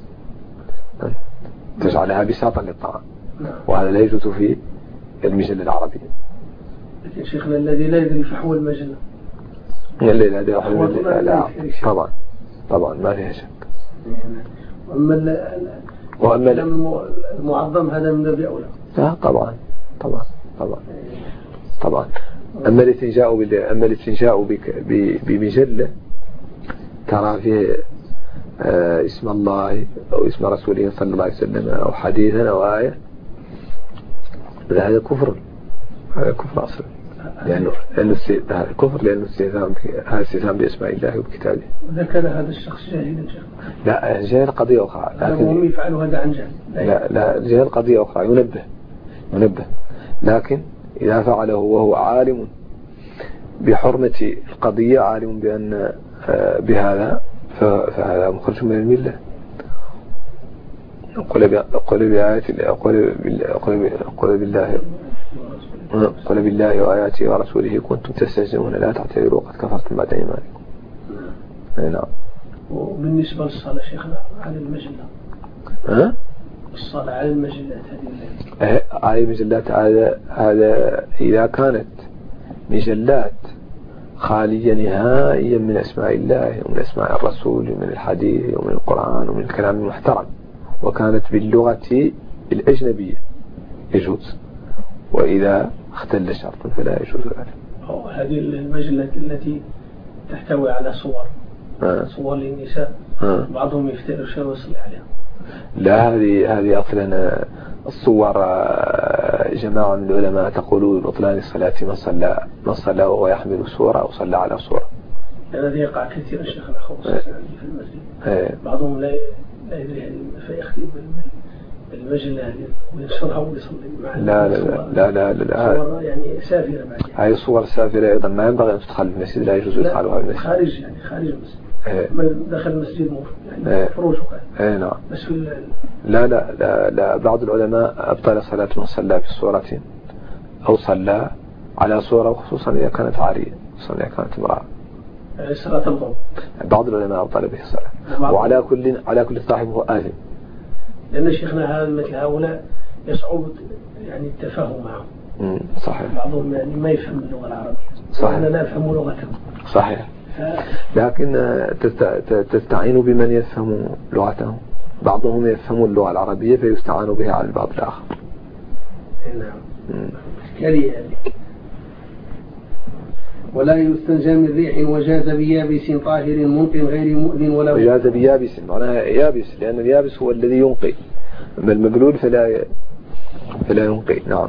تجعلها بساطا للطعام وهذا لا يجوز في المجلة العربية. لكن شيخنا الذي لا يدري فحوى المجلة الذي لا يدري فحوى المجلة لا طبعا طبعا ما فيها شك. وأما وأما المعظم هذا من باب أولى. لا طبعا طبعا طبعا طبعا. أما الاستنجاء بال أما الاستنجاء بمجلة ترى فيه آه اسم الله أو اسم رسوله صلى الله عليه وسلم أو حديثا أو آية هذا كفر هذا كفر أصلا لأنه لأنه هذا كفر لأنه استهزاء هذا استهزاء بأسماء الله وبكتابه. ذكر هذا الشخص جاهلا. لا جاهل قضية أخرى. لكن هم يفعلوا هذا عن جهل. لا لا جاهل قضية أخرى ينبه ينبه لكن إذا فعله وهو عالم بحرمة القضية عالم بأن بهذا فهذا مخرج من الملة. أقول بآيات أقول بالله قل بالله وآياته ورسوله كنتم تستهزئون لا تعتذروا قد كفرتم بعد إيمانكم. نعم. وبالنسبة للصلاة شيخنا على المجلة ها؟ الصلاة على المجلات هذه على المجلات هذا هذا إذا كانت مجلات خالية نهائيا من أسماء الله ومن أسماء الرسول ومن الحديث ومن القرآن ومن الكلام المحترم وكانت باللغة الأجنبية يجوز، وإذا اختل شرط فلا يجوز ذلك. هذه المجلات التي تحتوي على صور آه. صور للنساء آه. بعضهم يفترش شيء ويصلي عليها. لا، هذه هذه أصلا الصور جماعة من العلماء تقولون بطلان الصلاة من صلى من صلى وهو يحمل صورة أو صلى على صورة. الذي يقع كثير الشيخ الخوص يعني في المسجد. ايه. بعضهم لا لا يدري فيختم المجلة وينشرها ويصلي مع لا لا لا لا لا صور يعني سافرة بعدين. هاي صور سافرة أيضا ما ينبغي أن تدخل المسجد، لا يجوز إدخالها المسجد. خارج يعني خارج المسجد. ايه. من داخل المسجد مو يعني ايه. فروش وكذا. ايه نعم. بس في لا لا لا لا بعض العلماء أبطل صلاة من صلى في صورة أو صلى على صورة، وخصوصا إذا كانت عارية، خصوصا إذا كانت امرأة. صلاة الضوء. بعض العلماء أبطل به الصلاة، وعلى كل على كل صاحبه آثم. لأن شيخنا هذا مثل هؤلاء يصعب يعني التفاهم معهم. امم صحيح. بعضهم يعني ما يفهم اللغة العربية. صحيح. أنا لا أفهم لغتهم. صحيح. لكن تستعين بمن يفهم لغتهم. بعضهم يفهم اللغة العربية فيستعان بها على البعض الآخر. نعم. كريه ولا يستنجى من ريح وجاز بيابس طاهر منق غير مؤذن ولا وجاز بيابس معناها يابس، لأن اليابس هو الذي ينقي، أما المبلول فلا فلا ينقي. نعم.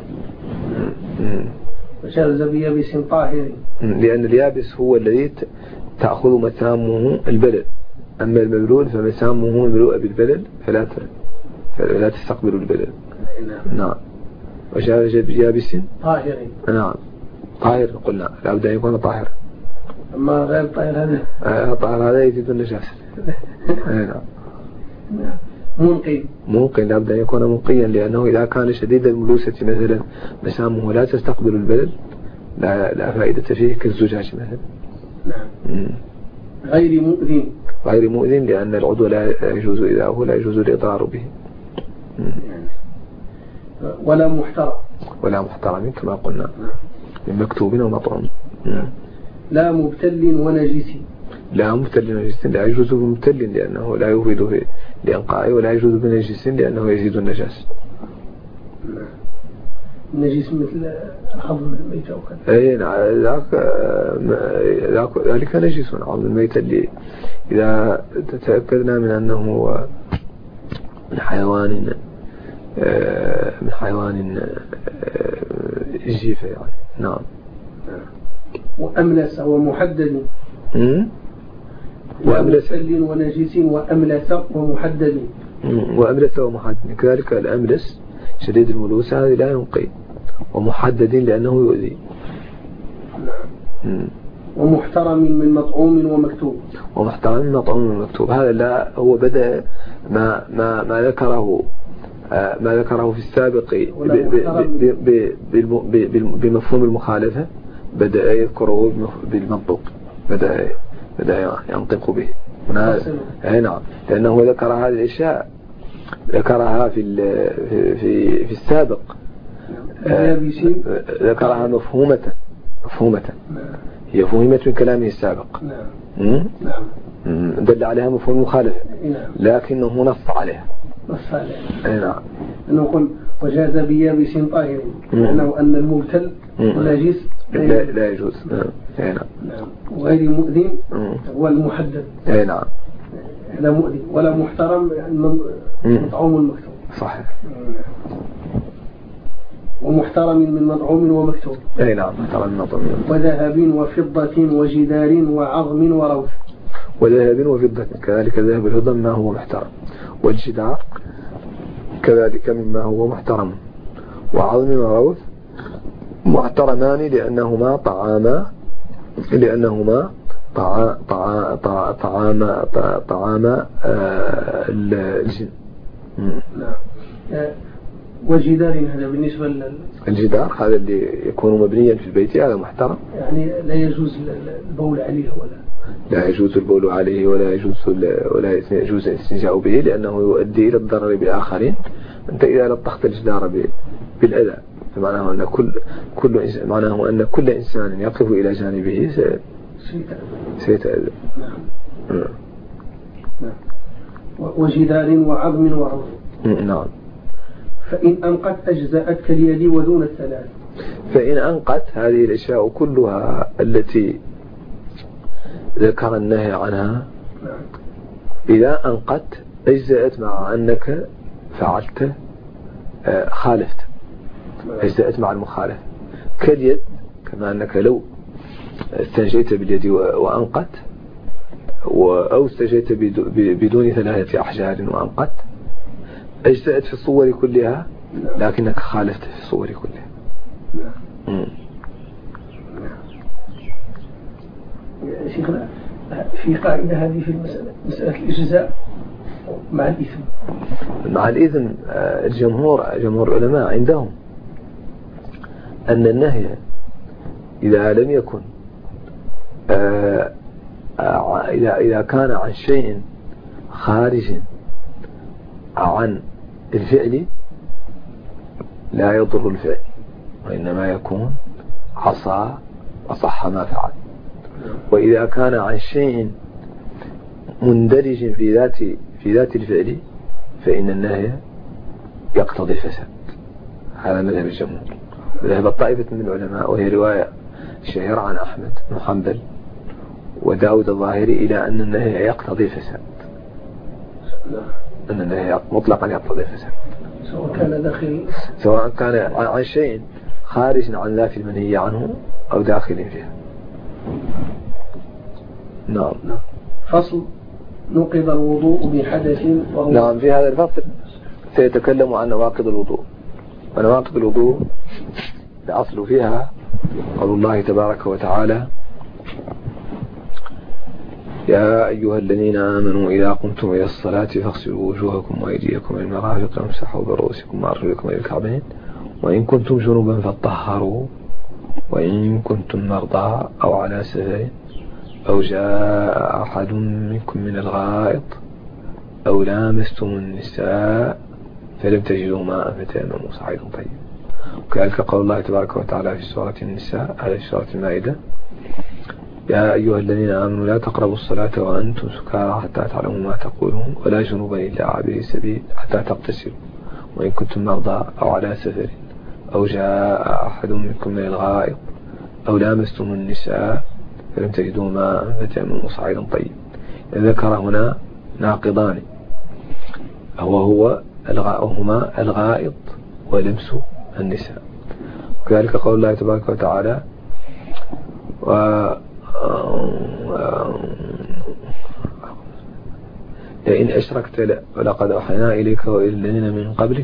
وجاز بيابس طاهر لأن اليابس هو الذي تأخذ مسامه البلل، أما المبلول فمسامه الملوء بالبلل فلا فلا تستقبل البلل. نعم. وجاز بيابس طاهر. نعم. طاهر قلنا لا بد أن يكون طاهر. أما غير طاهر هذا آه طاهر هذا يزيد النجاسة. نعم. منقي منقي لا بد أن يكون منقيا، لأنه إذا كان شديد الملوسة مثلا مسامه لا تستقبل البلد لا لا فائدة فيه كالزجاج مثلا. نعم. غير مؤذن غير مؤذن لأن العضو لا يجوز إذا هو لا يجوز الإضرار به. ولا محترم ولا محترم كما قلنا من مكتوب ومطعوم. لا مبتل ونجس لا مبتل ونجس لا يجوز بمبتل لأنه لا يفيد لإنقاء، ولا يجوز بنجس لأنه يزيد النجاس. النجس مثل عظم الميتة وكذا. أي نعم ذاك ذلك نجس عظم الميتة اللي إذا تتأكدنا من أنه من حيوان من حيوان جيفة يعني. نعم. وأملس ومحدد. وأملس ونجس وأملس ومحدد. وأملس ومحدد كذلك. الأملس شديد الملوسة هذه لا ينقي، ومحدد لأنه يؤذي. ومحترم من مطعوم ومكتوب. ومحترم من مطعوم ومكتوب هذا لا هو بدأ ما ما ما ذكره ما ذكره في السابق بمفهوم المخالفة بدأ يذكره بالمنطق، بدأ بدأ ينطق به. أي نعم. لأنه ذكر هذه الأشياء ذكرها في في في السابق ذكرها مفهومة مفهومة هي فهمت من كلامه السابق. نعم. دل عليها مفهوم المخالفة لكنه نص عليها. نص عليها. أي نعم. أنه يقول وجاز بيابس طاهر، لأنه أن المبتل والنجس لا, لا يجوز. أي نعم. وغير مؤذن هو المحدد. أي نعم. لا مؤذن ولا محترم مطعوم المكتوب. صحيح. ومحترم من مطعوم ومكتوب. أي نعم. محترم من مطعوم. وذهب وفضة وجدار وعظم وروث. وذهب وفضة كذلك ذهب الفضة ما هو محترم، والجدار كذلك مما هو محترم، وعظم وروث محترمان لأنهما طعاما لأنهما طعام طعام طعام طعام الجن. وجدار هذا بالنسبة لل... الجدار هذا اللي يكون مبنيا في البيت هذا محترم، يعني لا يجوز البول عليه ولا لا يجوز البول عليه ولا يجوز ولا يجوز الاستنجاء به لأنه يؤدي إلى الضرر بالآخرين. أنت إذا لطخت الجدار بالأذى فمعناه أن كل كل معناه أن كل إنسان يقف إلى جانبه سيتأذى. نعم. نعم. وجدار وعظم وعظم. نعم. فإن أنقت أجزأت كاليد ودون الثلاث. فإن أنقت هذه الأشياء كلها التي ذكر النهي عنها إذا أنقت أجزأت مع أنك فعلت خالفت، أجزأت مع المخالفة كاليد، كما أنك لو استنجيت باليد وأنقت أو استنجيت بدون ثلاثة أحجار وأنقت أجزأت في الصور كلها لكنك خالفت في الصور كلها. نعم. شيخنا في قاعدة هذه في المسألة مسألة الإجزاء مع الإثم. مع الإثم الجمهور جمهور العلماء عندهم أن النهي إذا لم يكن إذا إذا كان عن شيء خارج عن الفعل لا يضر الفعل وإنما يكون عصى وصح ما فعل. وإذا كان عن شيء مندرج في ذات في ذات الفعل فإن النهي يقتضي الفساد. هذا مذهب الجمهور. مذهب الطائفة من العلماء وهي رواية شهيرة عن أحمد بن حنبل وداود الظاهري إلى أن النهي يقتضي الفساد، أن النهي مطلقا يقتضي الفساد سواء كان داخل سواء كان عن شيء خارج عن ذات المنهي عنه أو داخل فيها. نعم. فصل نقض الوضوء بحدث وهو نعم. في هذا الفصل سيتكلم عن نواقض الوضوء. ونواقض الوضوء الأصل فيها قول الله تبارك وتعالى يا أيها الذين آمنوا إذا قمتم إلى الصلاة فاغسلوا وجوهكم وأيديكم إلى المرافق وامسحوا برؤوسكم وأرجلكم إلى الكعبين وإن كنتم جنبا فاطهروا وإن كنتم مرضى أو على سفر أو جاء أحد منكم من الغائط أو لامستم النساء فلم تجدوا ماء فتيمموا صعيدا طيبا. وكذلك قول الله تبارك وتعالى في سورة النساء على سورة المائدة يا أيها الذين آمنوا لا تقربوا الصلاة وأنتم سكارى حتى تعلموا ما تقولون ولا جنوبا إلا عابري سبيل حتى تغتسلوا وإن كنتم مرضى أو على سفر أو جاء أحد منكم من الغائط أو لامستم النساء فلم تجدوا ماء فتيمموا صعيدا طيبا. ذكر هنا ناقضان هو هو هما الغائط ولمس النساء. وكذلك قول الله تبارك وتعالى و لئن أشركت ولقد أوحينا إليك وإلى الذين من قبلك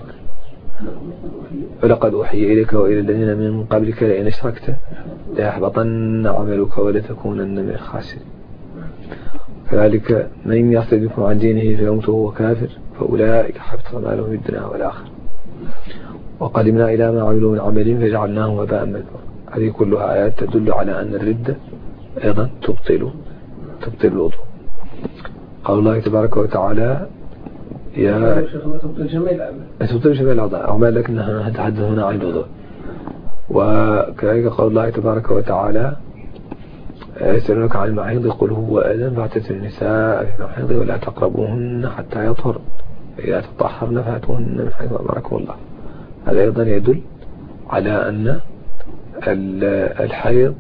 ولقد أوحي إليك وإلى الذين من قبلك لئن أشركت ليحبطن عملك ولتكونن من الخاسرين. كذلك من يرتدكم عن دينه فيموت وهو كافر فأولئك حبط أعمالهم في الدنيا والآخرة وقدمنا إلى ما عملوا من عمل فجعلناه هباء منثورا. هذه كلها آيات تدل على أن الردة أيضا تبطل تبطل الوضوء. قال الله تبارك وتعالى يا تبطل جميع الأعمال تبطل جميع الأعمال أعمال لكنها نتحدث هنا عن الوضوء. وكذلك قال الله تبارك وتعالى يسألونك عن المحيض قل هو أذى فاعتزلوا النساء في المحيض ولا تقربوهن حتى يطهرن فإذا تطهرن فاتوهن من حيث أمركم الله. هذا أيضا يدل على أن الحيض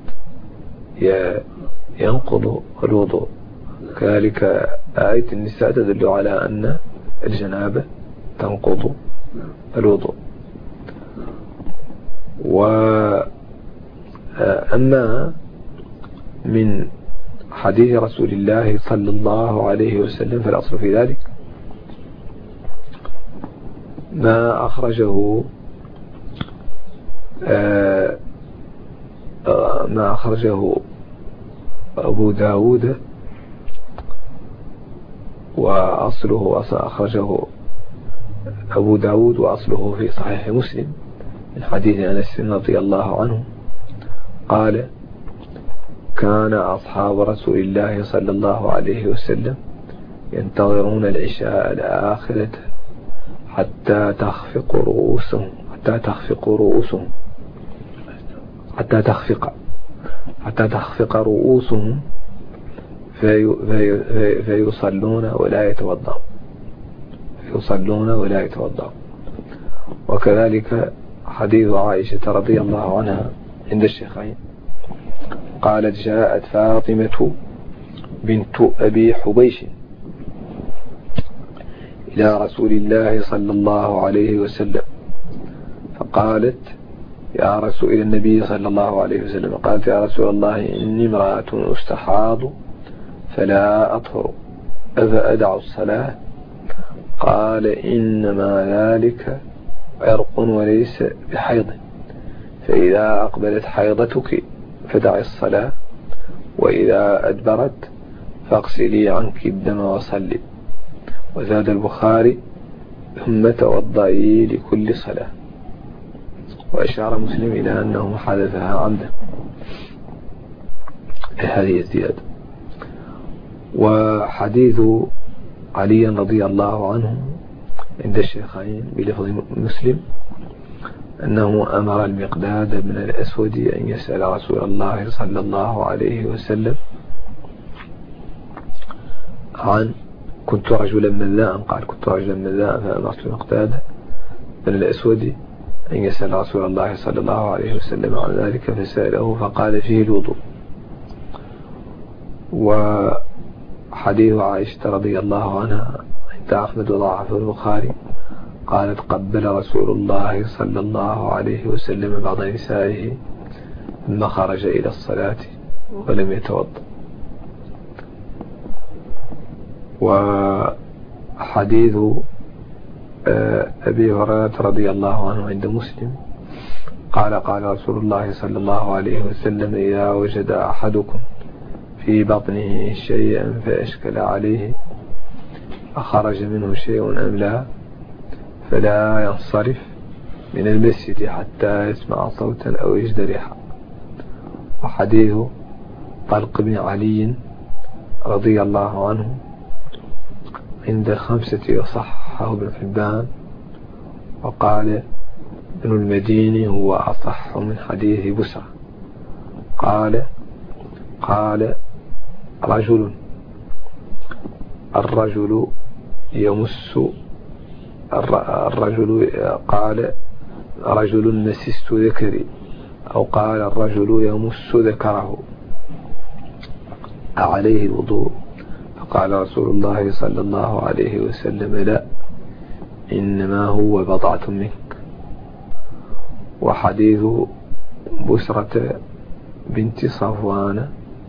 ينقض الوضوء. كذلك آية النساء تدل على أن الجنابة تنقض الوضوء. وأما من حديث رسول الله صلى الله عليه وسلم فالأصل في ذلك ما أخرجه ما أخرجه أبو داود وأصله أخرجه أبو داود وأصله في صحيح مسلم من حديث أنس رضي الله عنه قال كان أصحاب رسول الله صلى الله عليه وسلم ينتظرون العشاء الآخرة حتى تخفق رؤوسهم حتى تخفق رؤوسهم حتى تخفق حتى تخفق رؤوسهم في في فيصلون ولا يتوضأ يصلون ولا يتوضأ. وكذلك حديث عائشة رضي الله عنها عند الشيخين قالت جاءت فاطمة بنت أبي حبيش إلى رسول الله صلى الله عليه وسلم فقالت يا رسول إلى النبي صلى الله عليه وسلم قالت يا رسول الله إني امرأة أستحاض فلا أطهر أفأدع الصلاة؟ قال إنما ذلك عرق وليس بحيض، فإذا أقبلت حيضتك فدعي الصلاة، وإذا أدبرت فاغسلي عنك الدم وصلي. وزاد البخاري ثم توضئي لكل صلاة. وأشار مسلم إلى أنه حدثها عمدا هذه الزيادة. وحديث علي رضي الله عنه عند الشيخين بلفظ مسلم أنه أمر المقداد بن الأسود أن يسأل رسول الله صلى الله عليه وسلم عن كنت رجلا مذاء قال كنت رجلا مذاء فأمرت المقداد بن الأسود أن يسأل رسول الله صلى الله عليه وسلم عن ذلك فسأله فقال فيه الوضوء. وحديث عائشة رضي الله عنها عند أحمد وضعفه البخاري قالت قبل رسول الله صلى الله عليه وسلم بعض نسائه ثم خرج إلى الصلاة ولم يتوضأ. وحديث أبي هريرة رضي الله عنه عند مسلم قال قال رسول الله صلى الله عليه وسلم إذا وجد أحدكم في بطنه شيئا فأشكل عليه أخرج منه شيء أم لا فلا ينصرف من المسجد حتى يسمع صوتا أو يجد ريحا. وحديث طلق بن علي رضي الله عنه عند الخمسة وصححه ابن حبان وقال ابن المديني هو أصح من حديث بسرة قال قال رجل الرجل يمس الرجل قال رجل مسست ذكري أو قال الرجل يمس ذكره عليه الوضوء؟ فقال رسول الله صلى الله عليه وسلم لا إنما هو بضعة منك. وحديث بسرة بنت صفوان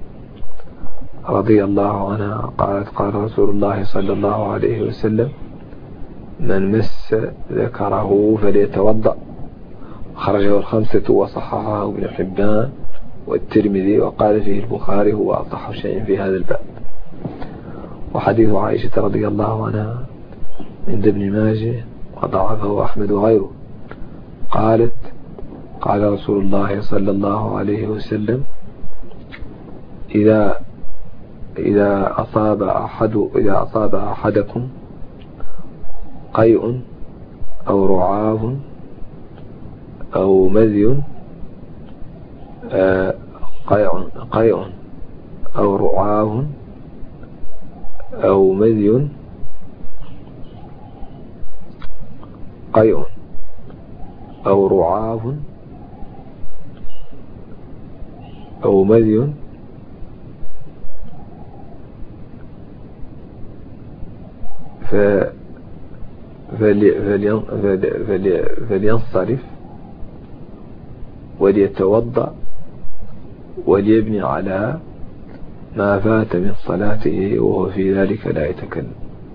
رضي الله عنها قالت قال رسول الله صلى الله عليه وسلم من مس ذكره فليتوضأ. خرجه الخمسة وصححه ابن حبان والترمذي وقال فيه البخاري هو أصح شيء في هذا الباب. وحديث عائشة رضي الله عنها عند ابن ماجه وضعفه أحمد وغيره قالت قال رسول الله صلى الله عليه وسلم إذا إذا أصاب أحد إذا أصاب أحدكم قيء أو رعاف أو مذي قيء قيء أو رعاف أو مذي قيء أو رعاف أو مذي ف فلينصرف وليتوضأ وليبني على ما فات من صلاته وهو في ذلك لا يتكلم.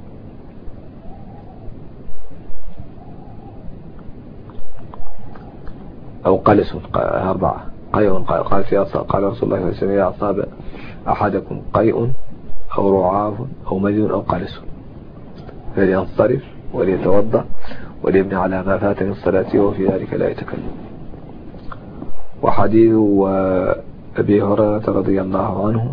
أو قلس أربعة قيء قال في قال رسول الله صلى الله عليه وسلم إذا أصاب أحدكم قيء أو رعاف أو مذي أو قلس فلينصرف وليتوضأ وليبني على ما فات من صلاته وفي ذلك لا يتكلم. وحديث أبي هريرة رضي الله عنه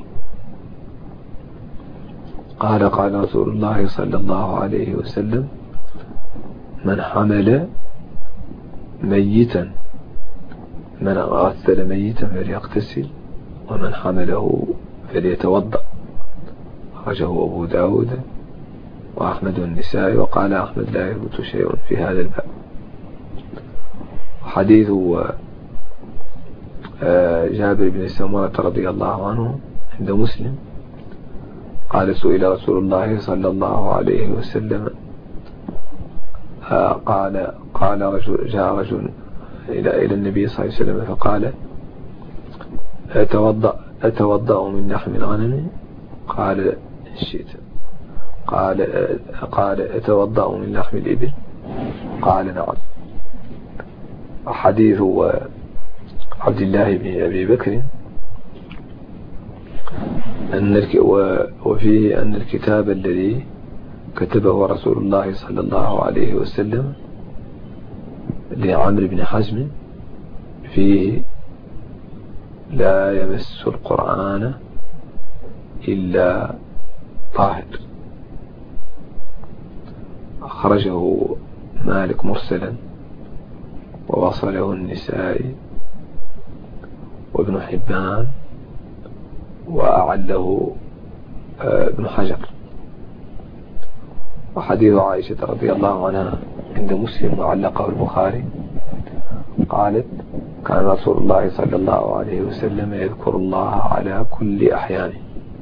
قال قال رسول الله صلى الله عليه وسلم: من حمل ميتا من غسل ميتا فليغتسل ومن حمله فليتوضأ. أخرجه أبو داود وأحمد والنسائي، وقال أحمد: لا يثبت شيء في هذا الباب. حديث جابر بن سمرة رضي الله عنه عند مسلم قال: سئل رسول الله صلى الله عليه وسلم قال قال رجل جاء رجل إلى إلى النبي صلى الله عليه وسلم فقال: أتوضأ أتوضأ من لحم الغنم؟ قال: شئت. قال قال أتوضأ من لحم الإبل؟ قال: نعم. حديث عبد الله بن أبي بكر أن وفيه أن الكتاب الذي كتبه رسول الله صلى الله عليه وسلم لعمرو بن حزم فيه: لا يمس القرآن إلا طاهر. أخرجه مالك مرسلا ووصله النسائي وابن حبان وأعله ابن حجر. وحديث عائشة رضي الله عنها عند مسلم وعلقه البخاري قالت: كان رسول الله صلى الله عليه وسلم يذكر الله على كل أحيانه.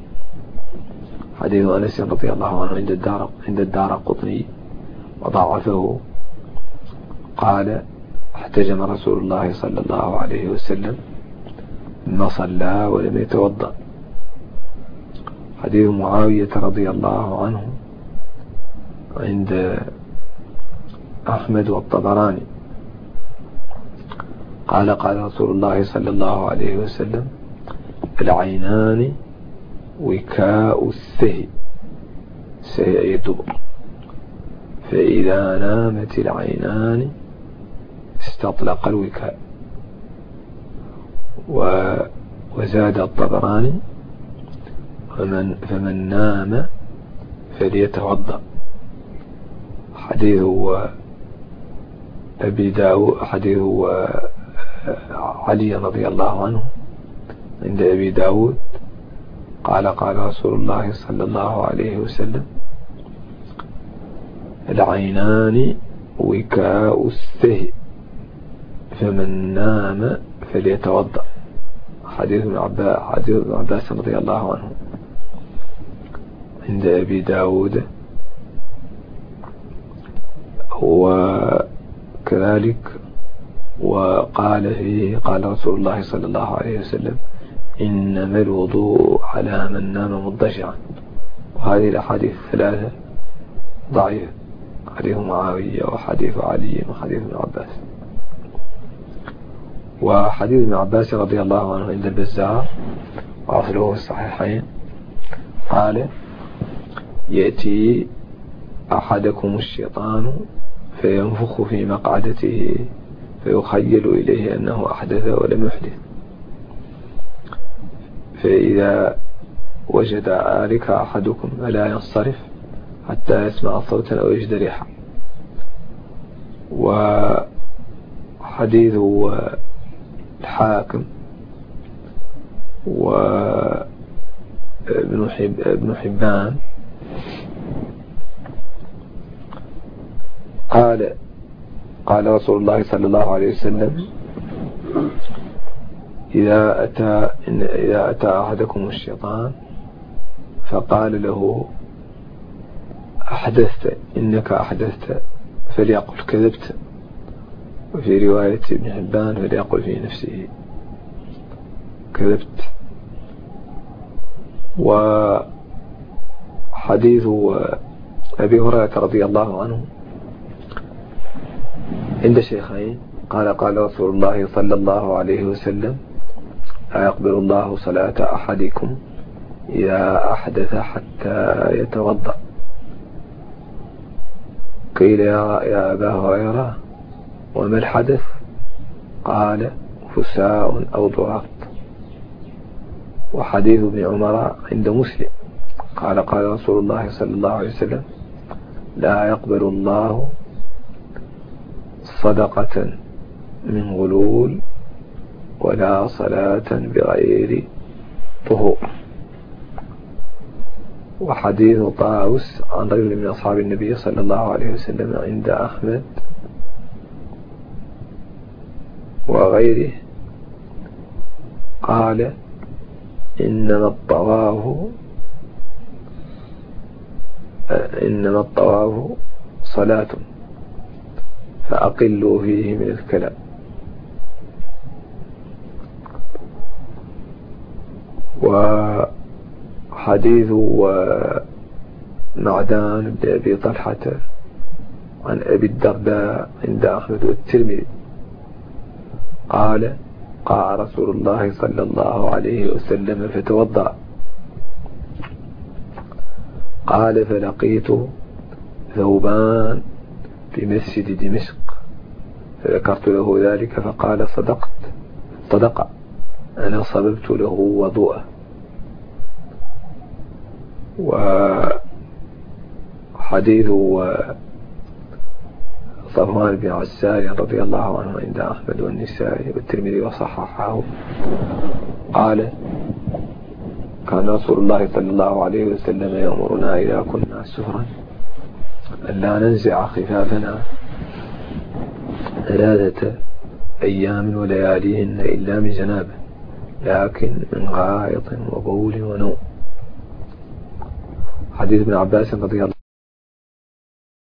حديث أنس رضي الله عنه عند الدار عند الدارقطني وضعفه قال: احتجم رسول الله صلى الله عليه وسلم ما صلى ولم يتوضأ. حديث معاوية رضي الله عنه عند أحمد والطبراني قال: قال رسول الله صلى الله عليه وسلم: العينان وكاء السهي، السهي أي الدبر، فإذا نامت العينان استطلق الوكاء. وزاد الطبراني: فمن, فمن نام فليتوضأ. حديث أبي داود حديث علي رضي الله عنه عند أبي داود قال: قال رسول الله صلى الله عليه وسلم: العينان وكاء السهي، فمن نام فليتوضأ. حديث ابن عباس حديث ابن عباس رضي الله عنه عند أبي داود. وكذلك وقال فيه: قال رسول الله صلى الله عليه وسلم: إنما الوضوء على من نام مضجعا. وهذه الأحاديث الثلاثة ضعيفة: حديث معاوية وحديث علي وحديث ابن عباس. وحديث ابن عباس رضي الله عنه عند البزار وأصله في الصحيحين قال: يأتي أحدكم الشيطان فينفخ في مقعدته فيخيل إليه أنه أحدث ولم يحدث، فإذا وجد ذلك أحدكم فلا ينصرف حتى يسمع صوتا أو يجد ريحا. وحديث الحاكم وابن حب ابن حبان قال: قال رسول الله صلى الله عليه وسلم: إذا أتى إن إذا أتى أحدكم الشيطان فقال له: أحدثت، إنك أحدثت، فليقل كذبت. وفي رواية ابن حبان: فليقل في نفسه كذبت. وحديث أبي هريرة رضي الله عنه عند الشيخين قال: قال رسول الله صلى الله عليه وسلم: لا يقبل الله صلاة أحدكم إذا أحدث حتى يتوضأ. قيل يا, يا أبا هريرة وما الحدث؟ قال فساء أو ضغط. وحديث ابن عمر عند مسلم قال قال رسول الله صلى الله عليه وسلم لا يقبل الله صدقة من غلول ولا صلاة بغير طهور. وحديث طاووس عن رجل من أصحاب النبي صلى الله عليه وسلم عند أحمد وغيره قال إنما الطواف إنما الطواف صلاة فأقلوا فيه من الكلام. وحديث ومعدان بن أبي طلحة عن أبي الدرداء عند أحمد والترمذي قال قال رسول الله صلى الله عليه وسلم فتوضأ قال فلقيت ثوبان بمسجد دمشق فذكرت له ذلك فقال صدقت صدق أنا صببت له وضوءه. وحديث صفوان بن عسال رضي الله عنه عند أحمد والنسائي والترمذي وصححه قال كان رسول الله صلى الله عليه وسلم يأمرنا إذا كنا سفرا أن لا ننزع خفافنا ثلاثة أيام ولياليهن إلا من جنابه لكن من غائط وبول ونوم. حديث ابن عباس رضي الله